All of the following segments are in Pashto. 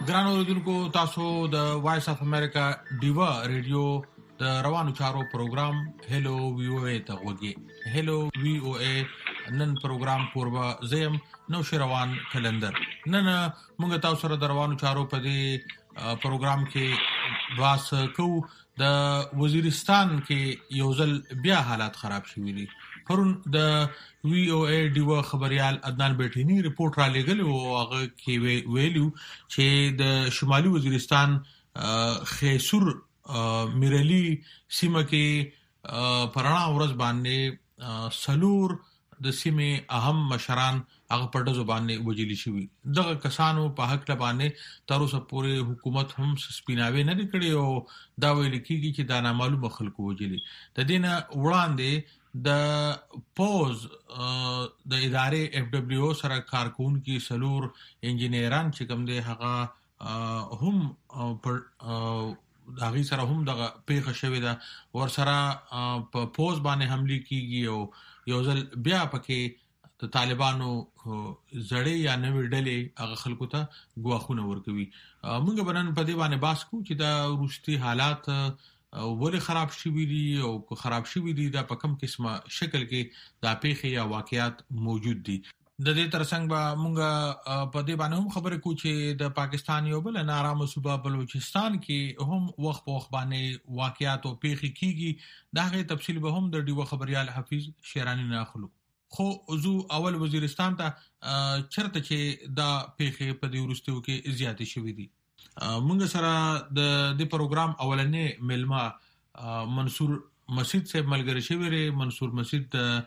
ګران اوریدونکو تاسو د وایس اف امریکا ډیوا ریډیو د روانو چارو پروګرام هلو وی او ای ته وګورئ. هلو وی او ای نن پروګرام کوربه زم نو شروان کلندر. نن موږ تاسو سره د روانو چارو په دې پروګرام کې واس کو د وزیرستان کې یو ځل بیا حالات خراب شوي دي. پرون د وی او ای ډیوا خبريال عدنان بیٹینی رپورت را لګل او هغه کې ویلو چې د شمالي وزیرستان خیسور میرلی سیمه کې پرانا ورځ باندې سلور د سیمه اهم مشران هغه په ډزو باندې وجلی شوی. دغه کسانو په حق باندې تر اوسه پورې حکومت هم سپیناوي نه کړی او دا ویل کیږي چې دا نامعلومه خلکو وجلی. د دینه وړاندې د پوز د ادارې اف دبليو او سره کارکونکو سلور انجینران چې کوم دي هغه هم پر داغي سره هم دغه پیښه شوې ده ور سره په پوز باندې حمله کیږي او یو ځل بیا پکې د طالبانو زړې یا نوې ډلې هغه خلکو ته ګواښونه ورکوي. موږ بنن په دې باندې باس کو چې دا روستي حالات ولې خراب شوي دي او که خراب شوي دي دا په کوم قسمه شکل کې دا پیښې یا واقعیات موجود دي. د دې ترڅنګ به موږ په دې باندې هم خبرې کوو چې د پاکستان یو بل نارامه صوبه بلوچستان کې هم وخت په وخت باندې واقعیات او پیښې کیږي. دا غي تفصیل به هم د ډیو خبريال حفیظ شیرانی نه اخلو. خو زو اول وزیرستان ته چرته چې دا پیښې په دې ورستیو کې زیاتې شوې دي. موږ سره د دې پروګرام اولنې ملما منصور مسعود صاحب ملګری شوی ری. منصور مسعود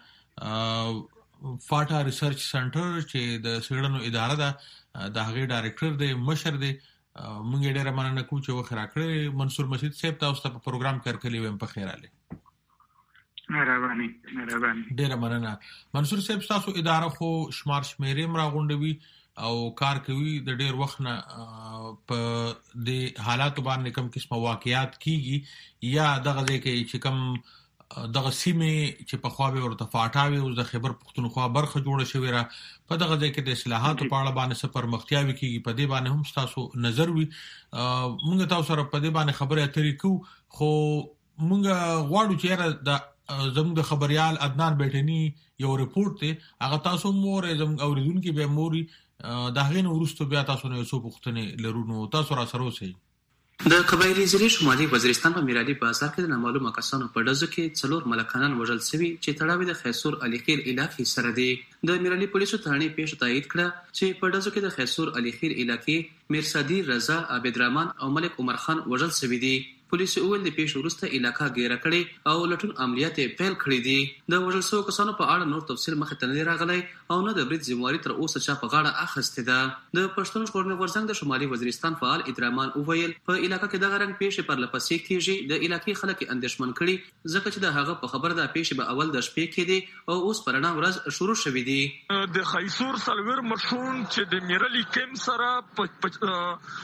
فاټا ریسرچ سنټر چې د سیړنو اداره ده د هغې ډایرکټر دی مشر دی. موږ ډېر مننه کوو چې وخت راکړی. منصور مسعود صاحب تاسو ته په پروګرام کې کړکلی ویم په خیر علي. مهرباني ډېر مننه. منصور صاحب تاسو اداره خو شمار شمیرې مراغونډوي او کار کوي د ډېر وخت نه په د حالات باندې کوم قسمه واقعیات کیږي یا دغه ځکه چې کوم دغه سیمه چې په خوا به ورته فاټاوي او د خبر پښتونخوا برخه جوړه شوې را په دغه ځکه د اصلاحاتو په اړه باندې سفر مختیاوي کیږي. په دې باندې هم تاسو نظر وي. موږ تاسو سره په دې باندې خبرې اترې کوو خو موږ غواړو چې د زموږ د خبريال عدنان بیٹینی یو رپورت دی هغه تاسو مور زموږ اوریدونکو به موري دا غین ورستو بیا تاسو نه یو پوښتنه لرونو تاسو را سره اوسئ. د قبایلی ضلع شمالي وزیرستان په میرالي بازار کې د نامعلومه کسانو په ډزو کې څلور ملکانان وژل شوي چې تړاو د خیسور علي خیر علاقې سره دی. د میرالي پولیسو ثانې پیښه تایید کړه چې په ډزو کې د خیسور علي خیر علاقې میرصدی رضا عبد الرحمن او ملک عمر خان وژل شوي دي. پولیسو ویل د پیښې وروسته علاقه ګیره کړې او لټون عملیات پیل کړي دي. د وژل شوو کسانو په اړه نور تفصیل مخې ته نه راغلی او نه د برید ذمہواري تر اوسه چا په غاړه اخیستې ده. د پښتون ژغورنې غورځنګ د شمالي وزیرستان فعال ادرامان وویل په علاقه کې دغه رنګ پیښې پرلپسې کېږي. د علاقې خلک اندېښمن کړي ځکه چې د هغه په خبر د پیښې به اول د شپې کې دي او اوس پرانا ورځ شروع شوې دي. د خیسور سلور مشون چې د میرالي کیم سره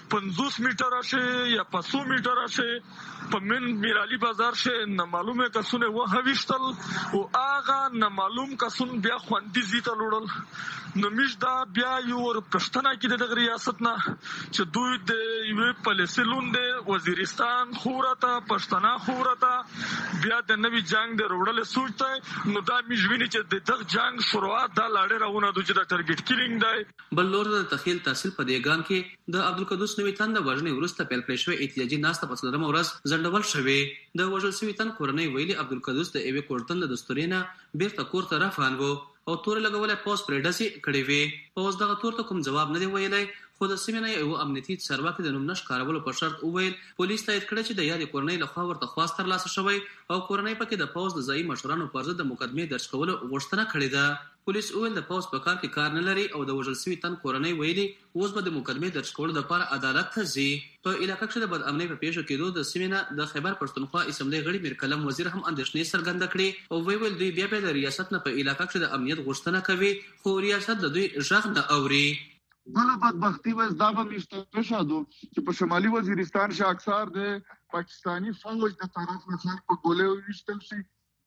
50 میټر شي یا 500 میټر شي په من میرالي بازار شه نامعلومه کسونه وهويشتل او هغه نامعلوم کسون بیا خوندې زیته لوړل. نو مش دا بیا یو پښتنه کې د ریاست نه چې دوی د یو پالیسلون د وزیرستان خورته پښتنه خورته بیا د نوی جنگ د وړل سوچته. نو دا مش ویني چې دغه جنگ شروعات د لاړې راونه د چې د ټارګټ کیلینګ دی. بل لور د تخیل تحصیل په دیګان کې د عبدالقدوس نوی تند وژنې وروسته پیل کړی شوی احتجاجي ناسته په څلورمه ورځ ډول شوی. د وژل شوي تن کورنۍ ویلي عبدالقدوس د ایوې کورتن د دستورینه بیرته کور ته روان و او تور لګولې پوس پرې ډزې کړې وې. پوس دغه تور ته کوم جواب نه دی ویلی خو د سیمې نه یو امنیتي چارواکي د نوم نه ښکارولو په شرط وویل پولیس تایید کړی چې د یادې کورنۍ لخوا ورته خواست ترلاسه شوی او کورنۍ پکې د پوز د ځایي مشرانو پر ضد د مقدمې درج کولو غوښتنه کړې ده. پولیس ویل د پوز په کار کې کار نه لري او د وژل شوي تن کورنۍ ویلي اوس به د مقدمې درج کولو لپاره عدالت ته ځي. په علاقه کې د بدامنۍ په پیښو کېدو د سیمې نه د خیبر پښتونخوا اسمبلی غړي میر کلم وزیر هم اندېښنې څرګنده کړې او ویل دوی بیا د ریاست نه په علاقه کې د امنیت غوښتنه کوي خو ریاست د دوی غږ نه اوري. بله بدبختی وز دا به میشته شدو چې په شمالي وزیرستان شا اکثر د پاکستانی فوج د طرف نه خلک په ګولې ویشتل شي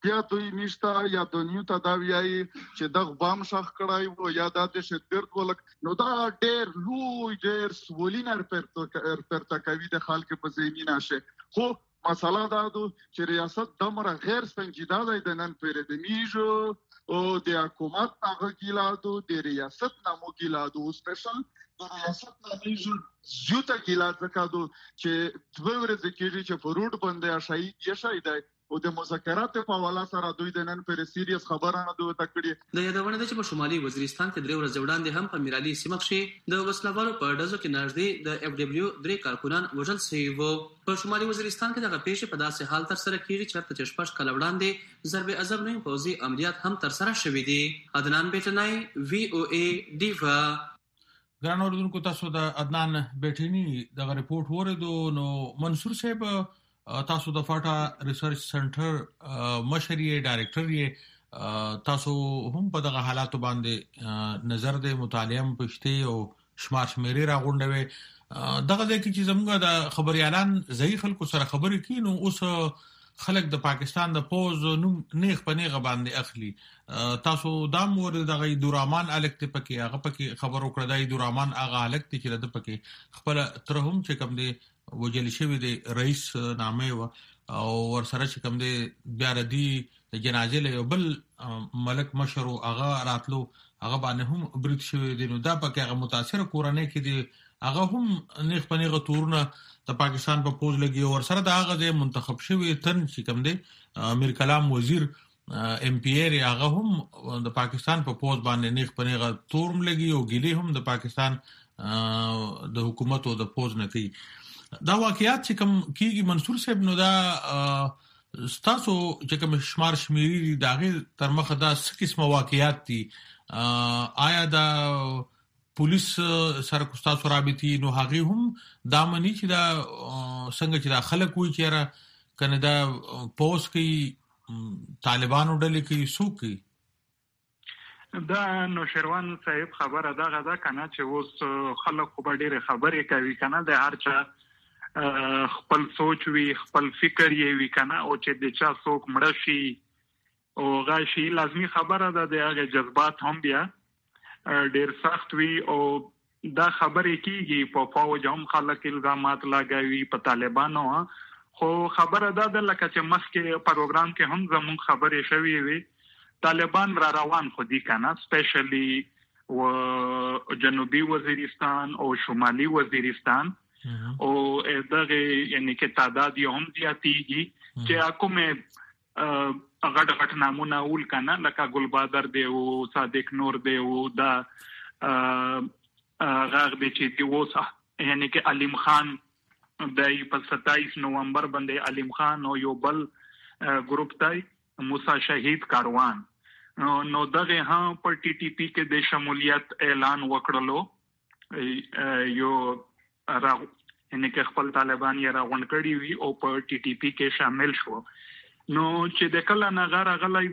بیا دوی میشته یا دنیو ته دا وایي چې دغه بام شخ کړی وو یا دا د شدت ولک نو دا ډېر لوی ډېر سولینر پرتکوي د خلکو په زمینه شه خو مسله دا ده چې ریاست دمره غیر سنجیده دی د نن پرې د میژو او د حکومت هغه ګیلادو د ریاست نامو ګیلادو سپیشل د ریاست نامیژو زیوته ګیلاد زکادو چې دوه ورځې کېږي چې په روډ باندې شهید یې دی او د مذاکرات په حواله سره دوی د نن پر سیریس خبره نه دوه تکړه د یادونه ده چې په شمالي وزیرستان کې درې ورځې وړاندې هم په میرالي سیمه کې د وسلوالو په ډزو کې نږدې د اف دبليو درې کارکونان وژل شوي وو. په شمالي وزیرستان کې دغه پیښې په داسې حال تر سره کیږي چې شپږ کاله وړاندې ضرب عضب نوي پوځي عملیات هم تر سره شوي دي. عدنان بیٹنای VOA دیوا. ګران اوریدونکو تاسو د عدنان بیٹنی دغه ریپورت وریدو نو منصور صاحب تاسو د فاټا ریسرچ سنټر مشر یې ډایرکټر یې تاسو هم په دغه حالاتو باندې نظر د مطالعه پښتي او شمارې راغونډوي دغه د کی چې زموږ د خبريالان ځای خلکو سره خبرې کینو اوس خلک د پاکستان د پوز نیغ په نیغه باندې اخلي تاسو دا مور دغه دورمان الکت پکې هغه پکې خبرو کړی دی دورمان هغه الکت چې د پکې خپل ترهم چې کوم دی وجل شوی دی رئیس نامه او ورسره چې کوم دی بیا ردی د جنازې له بل ملک مشر هغه راتلو هغه باندې هم برید شوی دی نو دا پکې هغه متاثر کورنۍ کې دی هغه هم نیغ په نیغه تورونه د پاکستان په پوز لګي او ورسره د هغه د منتخب شوی تن چې کوم دی امیر کلام وزیر ام پی ای هغه هم د پاکستان په پوز باندې نیغ په نیغه تورم لګي او ګيلي هم د پاکستان د حکومت او د پوز نه کوي. دا واقعیات چې کوم کیږي منصور صاحب نو دا ستاسو چې کوم شمیرې داغه تر مخه دا څه قسمه واقعیات دي آیا دا پولیس سره تاسو رابطي نو هغه هم دا مني چې دا څنګه چې دا خلک وي چې را کنه دا پوس کې طالبانو ډلې کې سوق دا نو شروان صاحب خبره دا کنه چې اوس خلک خو ډېر خبرې کوي کنه د هر چا خپل سوچ وی خپل فکر یې وی کنه او چې د چا څوک مړ شي او غاشي لازمي خبره ده د هغه جذبات هم بیا ډېر سخت وی او دا خبرې کیږي په فوج هم خلک الزامات لګوي په طالبانو خو خبره ده لکه چې مخکې پروګرام کې هم زموږ خبرې شوې وي طالبان را روان خو دي کنه سپیشلی و جنوبي وزیرستان او شمالي وزیرستان او دغه یعنی کې تعداد یې هم زیاتېږي چې کومه غټ نامونه ول کنه لکه ګلبادر دی او صادق نور دی او دا غاغ دی چې دی وسه یعنی کې علیم خان د 27 نومبر باندې علیم خان او یو بل ګروپ دی موسی شهید کاروان نو دغه هم پر ټي ټي پی کې د شمولیت اعلان وکړلو یو یعنی کې خپل طالبان یې راغونډ کړي وي او په ټي ټي پی کې شامل شو نو چې د کله نغاره غلای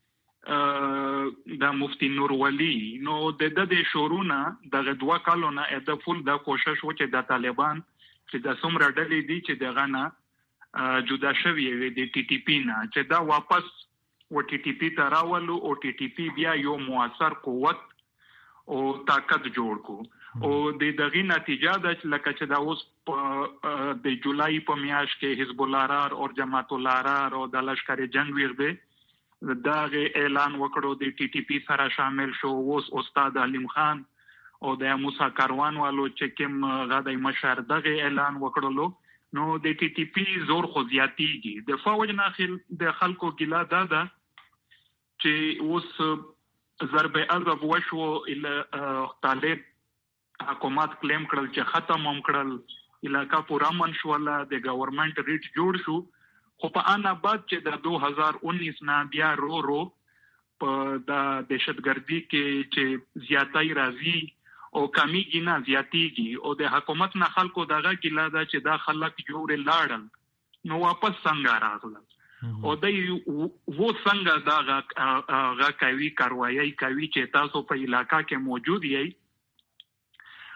دی د مفتی نور ولی نو د شورونه د دوه کالونه د فول د کوشش و چې د طالبان چې د څومره ډلې دي چې دغه نه جدا شوی وي د ټي ټي پی نه چې دا واپس و ټي ټي پی ته راولو او ټي ټي پی بیا یو موثر قوت او طاقت جوړ کو او د دغه نتیجه د لکه چې دا اوس د جولای په میاشت کې حزب الله او جماعت الله او د لشکر جنگ ورده دا اعلان وکړو د ټي ټي پی سره شامل شو اوس استاد علیم خان او د موسی کاروان والو چې کوم غاډي مشر دغه اعلان وکړلو نو د ټي ټي پی زور خو زیاتیږي د فوج ناخل د خلکو ګلا دا چې اوس ضرب عضب وشو ال طالب حکومت کلیم کړل چې ختم هم کړل علاقہ پورا منشوله د گورنمنت ریټ جوړ شو خو په ان بعد چې د 2019 نه بیا رو په د دهشتګردي کې چې زیاتای راځي او کمیږي نه زیاتیږي او د حکومت نه خلکو دغه ګلا دا چې دا خلک جوړ لاړل نو واپس څنګه راغلل او دای وو څنګه دا غا کوي کاروایی کوي چې تاسو په علاقہ کې موجود یې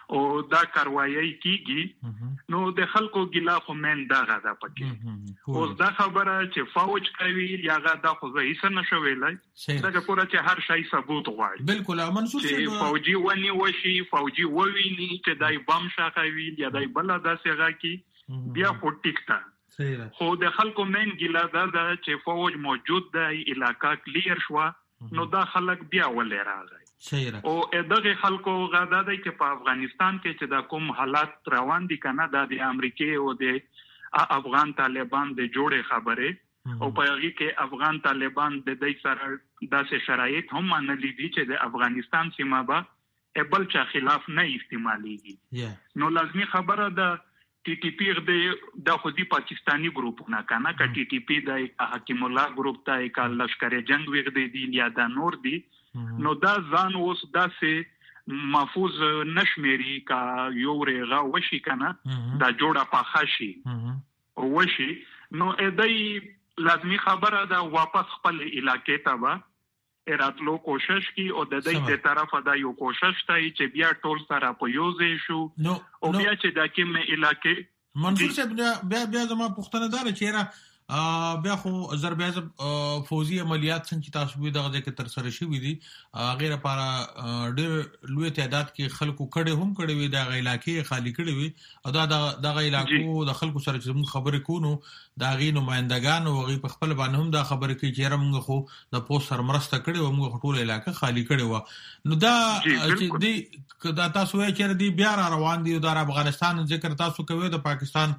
او دا کاروایی کیږي نو د خلکو ګلا خو من دا غدا پکې اوس دا خبره چې فوج کوي یا غدا خو زه هیڅ نه شویلای دا پوره چې هر شي ثبوت غواړي بالکل منصور چې فوجي ونی وشي فوجي وویني چې دای بم شاکوي یا دای بل داسې غاکی بیا خو ټیکتا خو د خلکو من ګلا دا چې فوج موجود دی علاقہ کلیر شو نو دا خلک بیا ولې راغی او دغه خلکو غدا دی چې په افغانستان کې چې دا کوم حالات روان دي کنه د امریکای او د افغان طالبان د جوړې خبره او په هغه کې افغان طالبان د دې سره داسې شرایط هم منلي دي چې د افغانستان سیمه به بل چا خلاف نه استعماليږي نو لازمي خبره ده ټي ټي پی د خودي پاکستانی ګروپونه کنه ک ټي ټي پی د حکیم الله ګروپ ته ک لشکر جنگ وغدي دي یا د نور دي نو دا ځان اوس داسې محفوظ نشمري کا یو رغه وشي کنه دا جوړه پاخاشي او وشي نو دای لازمي خبره دا واپس خپل علاقې ته با راتلو کوشش کی او د دې د طرفه دا یو کوشش ته چې بیا ټول سره په یوځې شو او بیا چې دا کوم علاقې منصور صاحب بیا زما پوښتنه ده چې را بیا خو آذربایجان فوزي عملیات څنګه تاسو به دغه کې تر سره شوې دي غیر لپاره ډېر لوی تعداد کې خلکو کړي وي د علاقې خالی کړي وي او دا د علاقو د خلکو سره چې موږ خبرې کوو دا غي نمائندگان او غي په خپل باندې هم دا خبرې کوي چې موږ خو د پوسټ سره مرسته کړي او موږ ټول علاقې خالی کړي و نو دا چې دی دا تاسو یې چې دی بیا روان دي د افغانستان ذکر تاسو کوي د پاکستان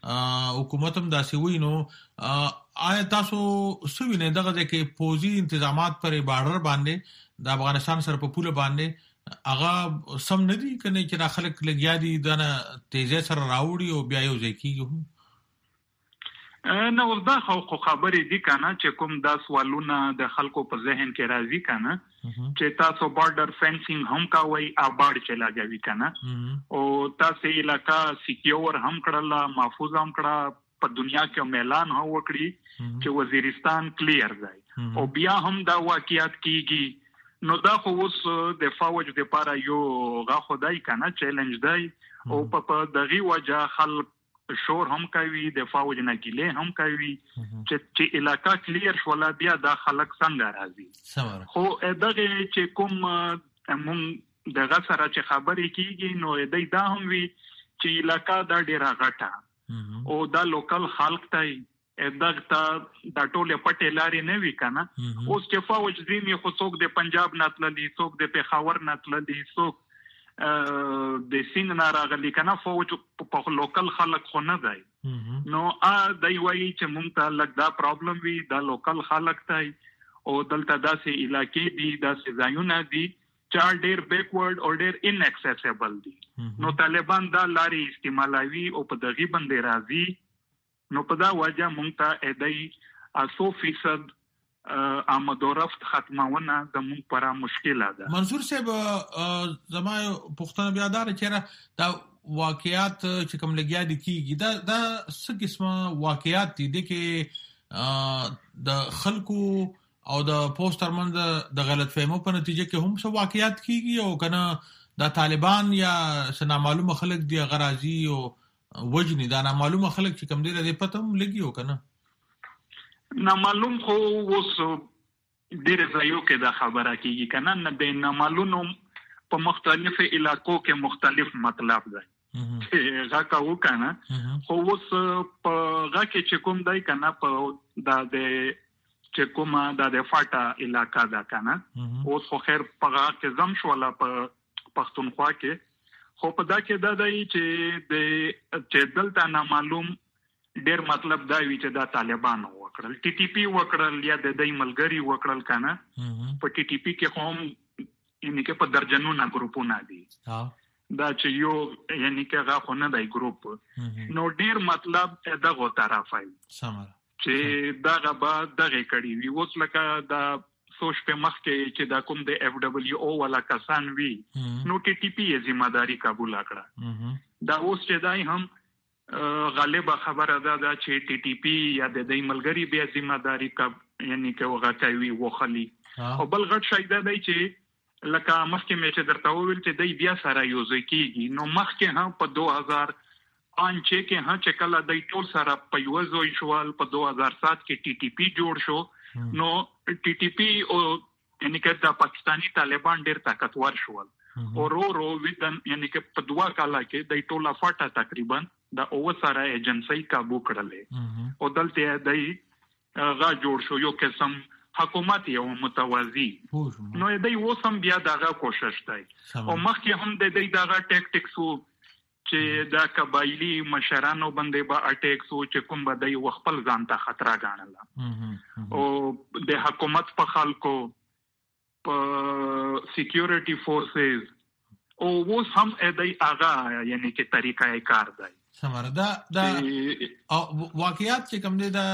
حکومت هم داسې وي نو آیا تاسو سوینه دغه کې پوزي انتظامات پر بارډر باندې د افغانستان سره په پوله باندې هغه سم نه دي کنه چې خلک لګیا دي د تیزه سره راوړي او بیا یو ځکه نو دا خو خبرې دي کنه چې کوم دا سوالونه د خلکو په ذهن کې راځي کنه چې تاسو بارډر فینسینګ هم کوي آباد چلا جوي کنه او تاسو علاقہ سکیور هم کړل محفوظ هم کړه په دنیا کې اعلان هو وکړي چې وزیرستان کلیر دی او بیا هم دا واقعیت کیږي نو دا خو اوس د فوج د لپاره یو غا خدای کنه چیلنج دی او په دغه وجه خلک شور هم کوي د فوج نه ګیله هم کوي چې علاقہ کلیر شولا بیا د خلک څنګه راځي خو دغه چې کوم مونږ دغه سره چې خبرې کیږي نو دای دا هم وی چې علاقہ دا ډیره غټه او دا لوکل خلک ته دغه د ټوله پټه لارې نه وی کنه اوس چې فوج زمي خو څوک د پنجاب ناتللی څوک د پیښور ناتللی څوک د سین ناراغلی کنه فوج په لوکل خلک خو نه دی نو دای وایي چې مونږ ته لږ دا پرابلم وی دا لوکل خلک ته او دلته داسې علاقې دي داسې ځایونه دي چې ډېر بیکورډ او ډېر ان اکسیسیبل دي نو طالبان دا لارې استعمالوي او په دغه باندې راځي نو په دا وجه مونږ ته ادای 100% آمد و رفت ختمونه د مونږ پر مشکله ده منصور صاحب زما پښتنه بیا دار چې دا واقعیات چې کوم لګیا دي کیږي دا څه قسمه واقعیات دي کې د خلکو او د پوسټر منځ د غلط فهمو په نتیجه کې هم څه واقعیات کیږي او کنه د طالبان یا سنا معلومه خلک دی غرازي او وجنی دا معلومه خلک چې کوم دی د پته هم لګي او کنه نامعلوم خو اوس ډېر ځایو کې دا خبره کیږي کنه نه د نامعلوم په مختلفو علاقو کې مختلف مطلب دی هغه کو کنه خو اوس په هغه کې چې کوم دی کنه په د چې کومه د فاټا علاقہ دا کنه اوس خو خیر په هغه کې زم شولا په پښتونخوا کې خو په دا کې دا دی چې دلته نامعلوم ډېر مطلب دا وی چې دا طالبان وکړل ټي ټي پی وکړل یا د دې ملګری وکړل کنه په ټي ټي پی کې هم یعنی کې په درجنونو ګروپونه دي دا چې یو یعنی کې هغه خو نه دی ګروپ نو ډېر مطلب دغه طرفای چې دغه بعد دغه کړي وی اوس لکه دا سوچ په مخ کې چې دا کوم د اف دبليو او ولا کسان وی نو ټي ټي پی یې ذمہ داری قبول کړه دا اوس چې دای هم غالبا خبره ده چې ټي ټي پی یا د دې ملګری بیا ذمہ داری کا یعنی کې وغه کوي وخلی او بل غټ شای ده چې لکه مخکې مې چې درته وویل چې دی بیا سره یوځای کیږي نو مخکې هم په 2005 کې هم چې کله دی ټول سره په یو ځای شول په 2007 کې ټي ټي پی جوړ شو نو ټي ټي پی او یعنی که د پاکستانی طالبان ډېر طاقتور شول او رو ویدن یعنی که په 2 کال کې دی ټول فاټه تقریبا د او سره ایجنسی کابو کړلې او دلته دی غا جوړ شو یو قسم حکومت یو متوازی نو دی وسم بیا دغه کوشش دی او مخکې هم د دې دغه ټیکټکسو چې دا قبایلی مشرانو باندې با اٹیکس او چې کوم بدای خپل ځان ته خطر غاڼله او د حکومت په خلکو په سکیورټي فورسز او وس هم دای اغا یعنی کې طریقې کار دی سمره دا واقعیات چې کوم دي دا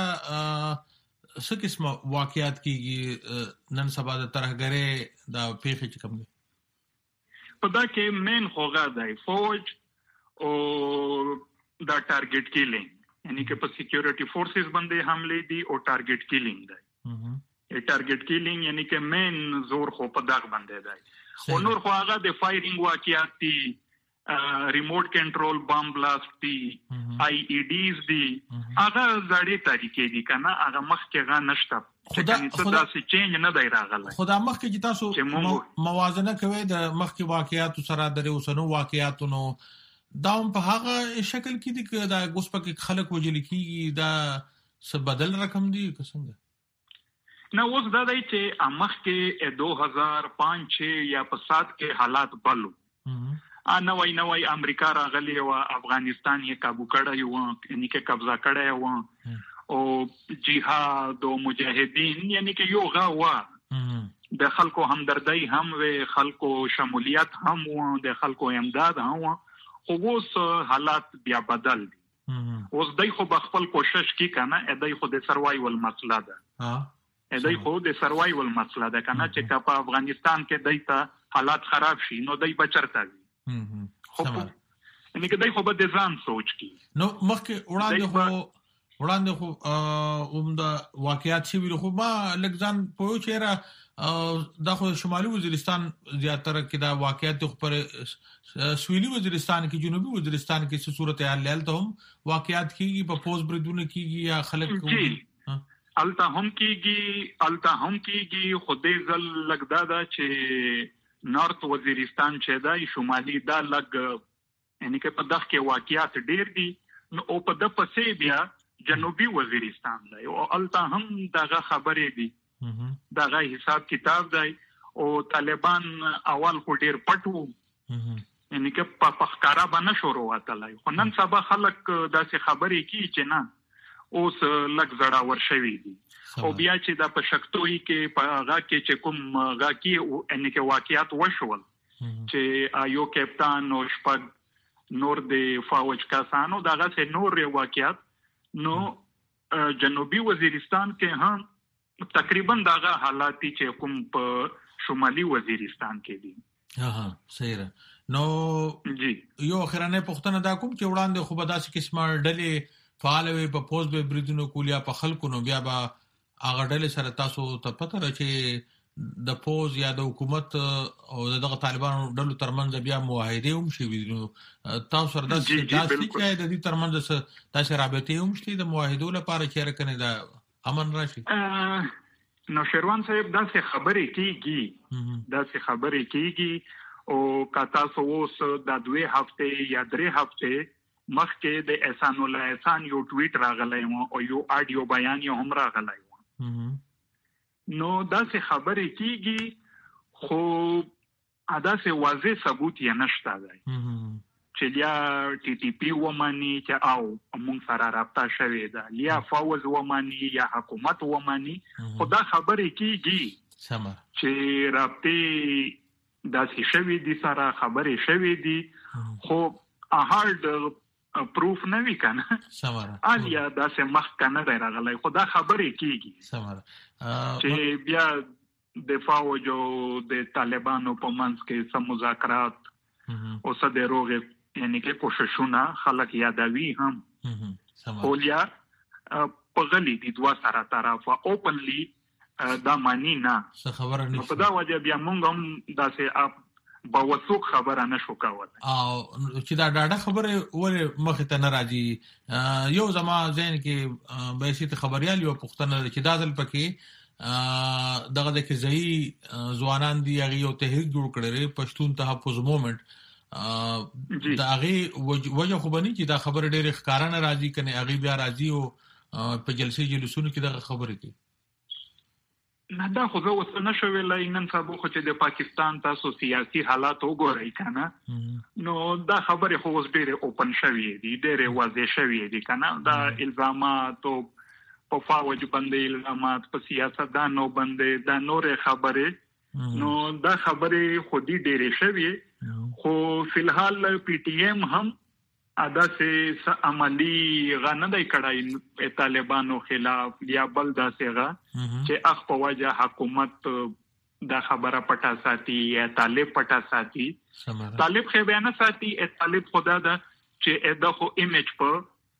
څه قسمه واقعیات کیږي نن سبا د ترهګرې دا پیښې چې کوم دي په دا کې مین خوغه دی فوج او دا ټارګټ کیلینګ یعنی که په سکیورټي فورسز باندې حمله دي او ټارګټ کیلینګ دی ټارګټ کیلینګ یعنی که مین زور خو په دغه باندې دی او نور خو هغه د فایرینګ واقعیات دي ریموټ کنټرول بم بلاست دي آی ای ډیز دي هغه زړې طریقې دي کنه هغه مخکې غا نشته خدا څه چینج نه دی راغلی خدا مخکې چې تاسو موازنه کوي د مخکې واقعیات سره د اوسنو واقعیاتونو دا په هغه شکل کې دي چې دا اوس پکې خلک وجل کیږي دا څه بدل رقم دي څنګه نو اوس دا دی چې مخکې 2005 یا په 7 کې حالات بلو نوای امریکا راغلی او افغانستان یې کابو کړی و یعنی کې قبضه کړی و او جهاد او مجاهدین یعنی کې یو غوا د خلکو همدردی هم و خلکو شمولیت هم و د خلکو امداد هم خو اوس حالات بیا بدل دي اوس دای خو خپل کوشش کی کنه دای خو د سروایول مسله ده دای خو د سروایول مسله ده کنه چې په افغانستان کې دای ته حالات خراب شي نو دای بچرتا وي خو یعنی که دای خو به د ځان سوچ کی نو مخکې وړاندې خو دا واقعیات شي ویل خو ما لګ ځان پوه چیرې دا خو شمالي وزیرستان زیاتره کې دا واقعیت خو پر سویلي وزیرستان کې جنوبي وزیرستان کې څه صورتحال لاله هم واقعیات کیږي په پوز بریدونه کیږي یا خلک الته هم کیږي خدای زل لګدا دا چې نارت وزیرستان چې دا شمالي دا لګ یعنی که په دغه کې واقعیات ډیر دي نو او په د پسې بیا جنوبي وزیرستان دی او الته هم دغه خبرې دي دغه حساب کتاب دی او طالبان اول خو ډیر پټو یعنی که په پخکارا باندې شروع واتلای خو نن سبا خلک داسې خبرې کی چې نه اوس لګ زړه ورشوي دي او بیا چې دا په شکتوي کې په هغه کې چې کوم هغه کې یعنی که واقعیات وشول چې یو کپټان او شپږ نور د فوج کسانو دغه سه نور واقعیات نو جنوبي وزیرستان کې هم تقریبا دغه حالات چې کوم په شمالي وزیرستان کې دي صحیح ده نو یو اخرانه پښتنه دا کوم چې وړاندې خو به داسې قسمه ډلې فعال وي په پوز به بریدونو کولیا په خلکو نو بیا به هغه ډلې سره تاسو ته پته را چې د پوز یا د حکومت او دغه طالبانو ډلو ترمنځ بیا معاهده هم شي نو تاسو سره داسې چې د دې ترمنځ تاسو رابطه هم شي د معاهدو لپاره چې رکنه دا امن راشي نو شروان صاحب داسې خبرې کیږي او کاتا سووس د 2 هفته یا 3 هفته مخکې د احسان الله احسان یو ټویټ راغلی او یو آډیو بیان یې هم راغلی نو داسې خبرې کیږي خو داسې واضح ثبوت یې نشته دی چې یا ټي ټي پی ومني چې او موږ سره رابطه شوې ده یا فوز ومني یا حکومت ومني خو دا خبرې کیږي چې رابطه داسې شوې دي سره خبرې شوې دي خو هارد پروف نه وی کنه الیا داسې مخ کنه راغلی خو دا خبرې کیږي چې بیا د فوج او د طالبانو په منځ کې سم مذاکرات او څه د روغ یعنی کې کوششونه خلک یادوي هم خو یا په غلي دي دوا سره طرفه اوپنلی دا معنی نه څه خبره نو نشته په دا وجه بیا مونږ هم داسې باوثوق خبره نشو کولای او چې دا ډاډه خبره ولې مخ ته نه راځي یو زما ذهن کې به شي خبريال یو پښتنه چې دا ځل پکې دغه د کې ځای ځوانان دی هغه یو تحریک جوړ کړی پښتون تحفظ موومېنټ دا هغه وجه خو بني چې دا خبره ډېر ښکارانه راځي کنه هغه بیا راځي او په جلسونو کې دغه خبره کوي نه دا خو زه اوس نه شو ویلای نن سبا خو چې د پاکستان تاسو سیاسي حالات وګورئ کنه نو دا خبره خو اوس ډېره اوپن شوې دي ډېره واضح شوې دي کنه دا الزامات او په فوج باندې الزامات په سیاستدانو باندې دا نورې خبره نو دا خبره خو دې ډېره شوې خو فلحال پی ټی ایم هم ادا سے عملی غنډای کړای طالبانو خلاف یا بل داسېغه چې اخ په وجه حکومت دا خبره پټا ساتي یا طالب پټا ساتي طالب خو بیان ساتي طالب خدا دا چې دغه ایمیج په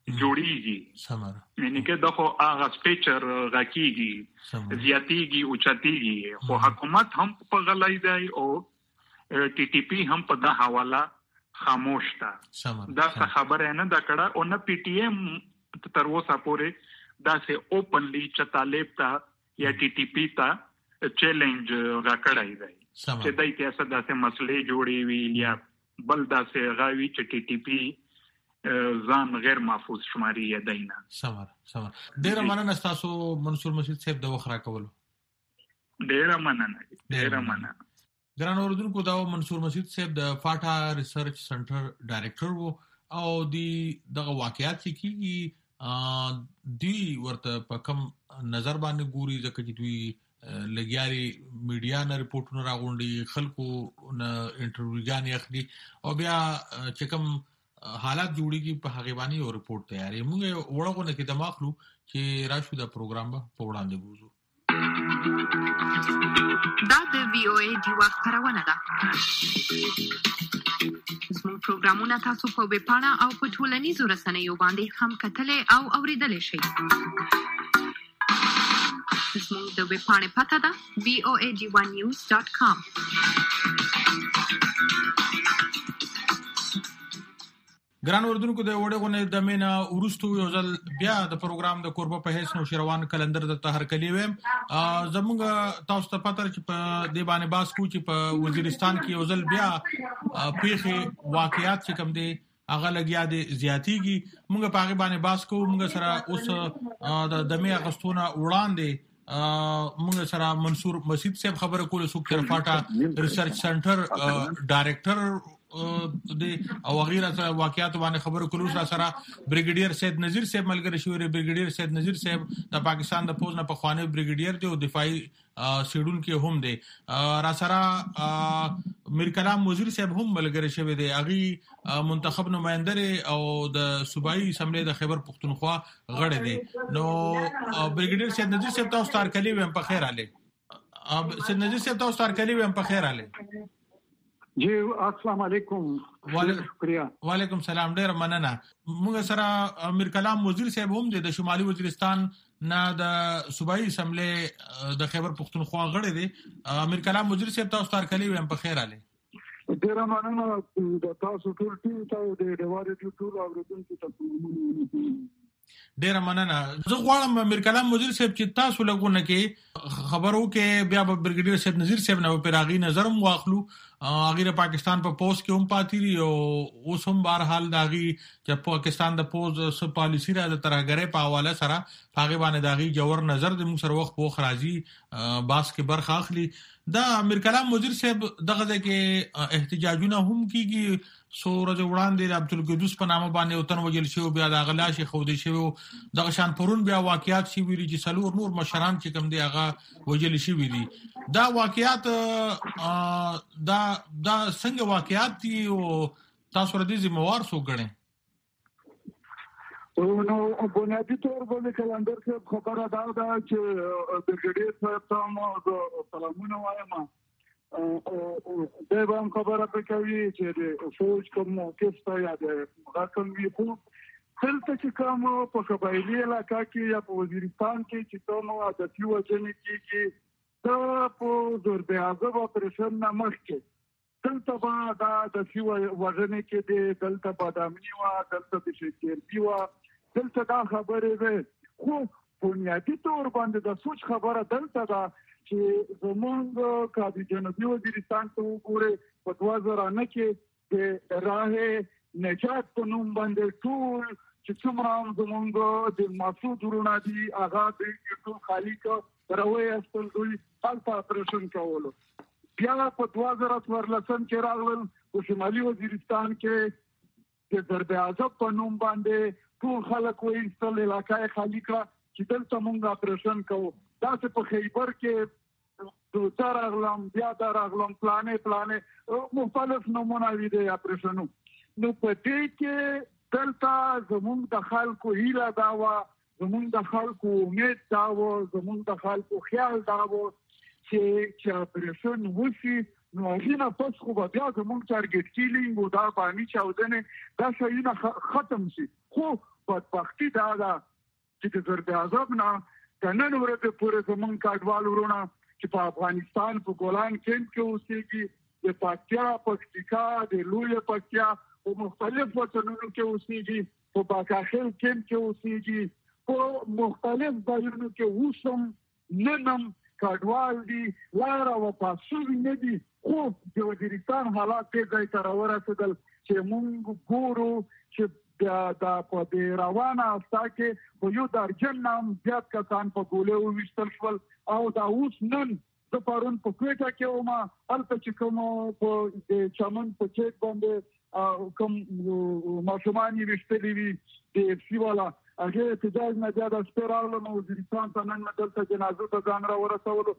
جوړیږي یعنی کې دغه هغه سپیچر راکېږي زیاتیږي او چتیږي خو حکومت هم په غلای دی او ټي ټي پی هم په دا حواله خاموش تا دا خبره نه دا کړه او نه پی ټی ایم تر اوسه پورې دا سه اوپنلی چې طالب تا یا ټي ټي پی تا چیلنج راکړای دی چې دای ته څه داسې مسلې جوړې وی یا بل داسې غاوی چې ټي ټي پی ځان غیر محفوظ شماري یا دینه سمار ډیر مننه تاسو منصور مسجد صاحب د وخرا کول ډیر مننه ګران اوردونکو دا منصور مسجد صاحب د فاټا ریسرچ سنټر ډایریکټر وو او دغه واقعیت چې کیږي دی ورته په کم نظر باندې ګوري ځکه چې دوی لګیاري میډیا نه ریپورتونه راغونډي خلکو نه انټرویوګان اخلي او بیا چې کوم حالات جوړیږي په هغه باندې یو ریپورت تیارې موږ وړاندې کې دماغلو چې راشو دا پروګرام په وړاندې بوزو دا د وی او ای دی وخت خبرونه ده زموږ پروګرامونه تاسو په ویب پاڼه او په ټولنیزو رسنیو باندې هم کتلې او اوریدلې شئ زموږ د ویب پاڼې پته ده voad1news.com ګران اوردونکو د وړغونه د مینا ورستو یو ځل بیا د پروګرام د قربه په هیڅ نو شروان کلندر د تهر کلی ویم زموږ تاسو ته پاتره چې په دی باندې باس کو چې په وزیرستان کې یو ځل بیا پیخي واقعیات چې کوم دي هغه لګیا دي زیاتیږي موږ په هغه باندې باس کو موږ سره اوس د می اغستونه وړاندې موږ سره منصور مسجد صاحب خبره کوله سو کې فاټا ریسرچ سنټر ډایریکټر د او غیره واقعیات باندې خبرو کولو سره بریګیډیر سید نذیر صاحب ملګری شو بریګیډیر سید نذیر صاحب د پاکستان د پوز نه په خوانه بریګیډیر دی او دفاعي سیډون کې هم دی را سره میر کلام وزیر صاحب هم ملګری شوی دی اغي منتخب نمائنده او د صوبایي اسمبلی د خیبر پختونخوا غړی دی نو بریګیډیر سید نذیر صاحب تاسو تار کلی ویم په خیر علي سید نذیر صاحب تاسو تار کلی ویم په خیر علي جی السلام علیکم شکریہ وعلیکم سلام ډیر مننه موږ سره امیر کلام وزیر صاحب هم د شمالي وزیرستان نه د صوبایي اسمبلی د خیبر پختونخوا غړی دی امیر کلام وزیر صاحب تاسو تار کلی ویم په خیر علي ډیر مننه د تاسو ټول ټیم ته د ډیواره ټول اوریدونکو ته ډیر مننه زه غواړم امیر کلام وزیر صاحب چې تاسو لګونه کې خبرو کې بیا به بریګیډیر سید نذیر صاحب نه په راغی نظرم واخلو اغه پاکستان په پوسټ کې هم پاتې او اوس هم بهر حال داغي چې پاکستان د پوز سو پالیسی را د ترهګرې په حواله سره هغه باندې داغي جوړ نظر د موږ سره وخت په خراجي باس کې برخه اخلي دا امیر کلام وزیر صاحب دغه کې احتجاجونه هم کیږي سورج وړاندې د عبدالقدوس په نامه باندې وطن وجل شو بیا د غلاشي خودي شو دغه شان پرون بیا واقعیات شي ویلي چې سلور نور مشران چې کوم دی هغه وجل شي ویلي دا واقعیات دا څنګه واقعیات دي او تاسو ردی ذمہوار سو غړي نو بنیادی طور باندې کلندر کې خبره دا چې بریګیډیر صاحب ته سلامونه وایم دا به خبره کوي چې د فوج کوم موقف ته یا د غاټن وی خو دلته چې کوم په قبایلي علاقه کې یا په وزیرستان کې چې کوم عادتي وژنې کېږي دا په ضرب عذاب اپریشن نه مخکې دلته به دا عادتي وژنې کې دی، دلته بادامني وه، دلته د شکرپي وه، دلته دا خبرې وې. خو بنیادي طور باندې د سوچ خبره دلته ده چې زمونږ که د جنوبي وزیرستان ته وګورئ په 2009 کې د راه نجات په نوم باندې ټول چې څومره هم زمونږ د مسعود وروڼه دي هغه د ټول خالي کړه روی استل دوی هلته اپریشن کولو. بیا په 2014 کې راغلل په شمالي وزیرستان کې د ضرب عذاب په نوم باندې ټول خلک وایستل علاقه خالي کړه چې دلته مونږ اپریشن کوو. داسې په خیبر کې دا راغلم بیا دا راغلم پلانې مختلف نمونه وي د اپریشنو. نو په دې کې دلته زمونږ د خلکو هیله دا وه، زمونږ د خلکو امید دا وه، زمونږ د خلکو خیال دا وه چې اپریشن وشي نو هغې نه پس خو به بیا زمونږ ټارګټ کیلینګ او دا بامي چاودنې دا شیونه ختم شي. خو بدبختي دا ده چې د ضرب عذاب نه د نن ورځې پورې زمونږ کډوال وروڼه چې په افغانستان په ګولان کیمپ کې اوسېږي، د پکتیا، پکتیکا، د لویه پکتیا په مختلف وطنونو کې اوسېږي، په باکاخیل کیمپ کې اوسېږي، په مختلف ځایونو کې اوسم ننم کډوال دي، لاره وپاسوي نه دي. خو د وزیرستان حالات دې ځای ته راورسېدل چې موږ ګورو چې دا په دې روانه هفته کې په یو درجن نه هم زیات کسان په ګولۍ وویشتل شول او دا اوس نن زه پرون په کوټه کې وم هلته چې کوم په د چمن په چیک باندې کوم ماشومان یې ویشتلي وي د اف سي والا هغې احتجاج نه بیا د شپې راغلم وزیرستان ته نن مې دلته جنازو ته ځان راورسولو.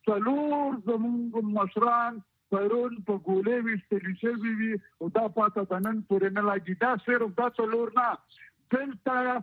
4 زمونږ مشران پرون په ګولۍ ویشتلي شوي وي او دا پاته د نن پورې نه لګي. دا صرف دا 4 نه دلته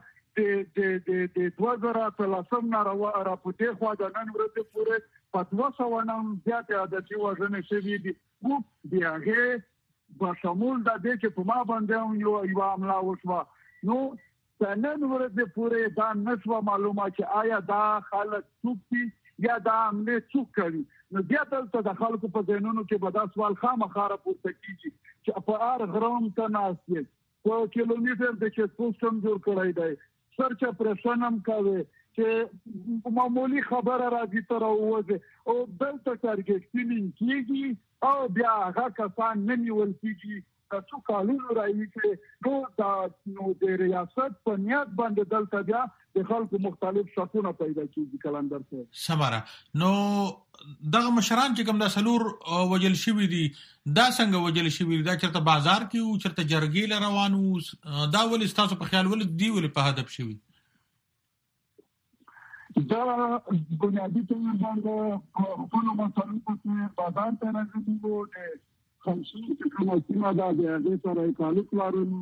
د 2013 نه راپورتې خوا د نن ورځې پورې په 200 نه هم زیاتې عادتي وژنې شوي دي. خو د هغې بشمول د دې چې په ما باندې هم یوه حمله وشوه. نو د نن ورځې پورې دا نه شوه معلومه چې آیا دا خلک څوک دي یا دا حملې څوک کوي. نو بیا دلته د خلکو په ذهنونو کې به دا سوال خامخا راپورته کېږي چې په هر غره هم ته ناست یې، په کیلومیټر د چیک پوسټ هم جوړ کړی دی، سرچ اپریشن هم کوي چې معمولی خبره راځي ته راووځي او دلته ټارګټ کیلینګ کېږي او بیا هغه کسان نه نیول کېږي که څو کالونو راهیسې نو د ریاست په نیت باندې دلته بیا د خلکو مختلف شکونه پیدا کېږي. کلندر صاحب سماره نو دغه مشران چې کوم د سلور وجل شوي دي دا څنګه وجل شوي دي؟ دا چېرته بازار کې وو، چېرته جرګې له روان وو؟ دا ولې ستاسو په خیال ولې دی ولې په هدف شوي؟ دا بنیادي طور باندې خپلو مصارفو کې بازار ته راغلي وو. د خمسي چې کومه سیمه ده د هغې سره یې تعلق لرلو.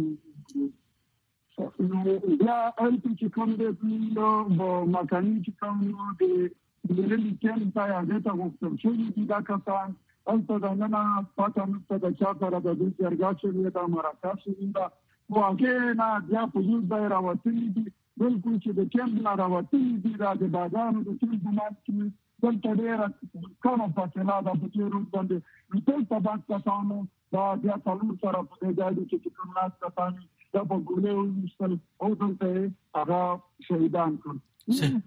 نو بیا هلته چې کوم دی مکاني چې کوم د مللي کیمپ ته هغې ته غوښتل شوي دي دا کسان هلته دننه پته نشته د چا سره د دوی جرګه شوې ده، مرکه شوې ده. خو هغې نه بیا په یو ځای راوتلي دي، بلکل چې د کیمپ نه راوتلي دي دا د بازارو د ټول ګمان کې دلته ډېره کمه فاصله ده په دې روډ باندې. نو دلته بعض کسانو دا بیا څلور سره په دې ځای چې کوم ناست کسان دا په ګولۍ وویشتل او دلته یې هغه شهیدان کړل.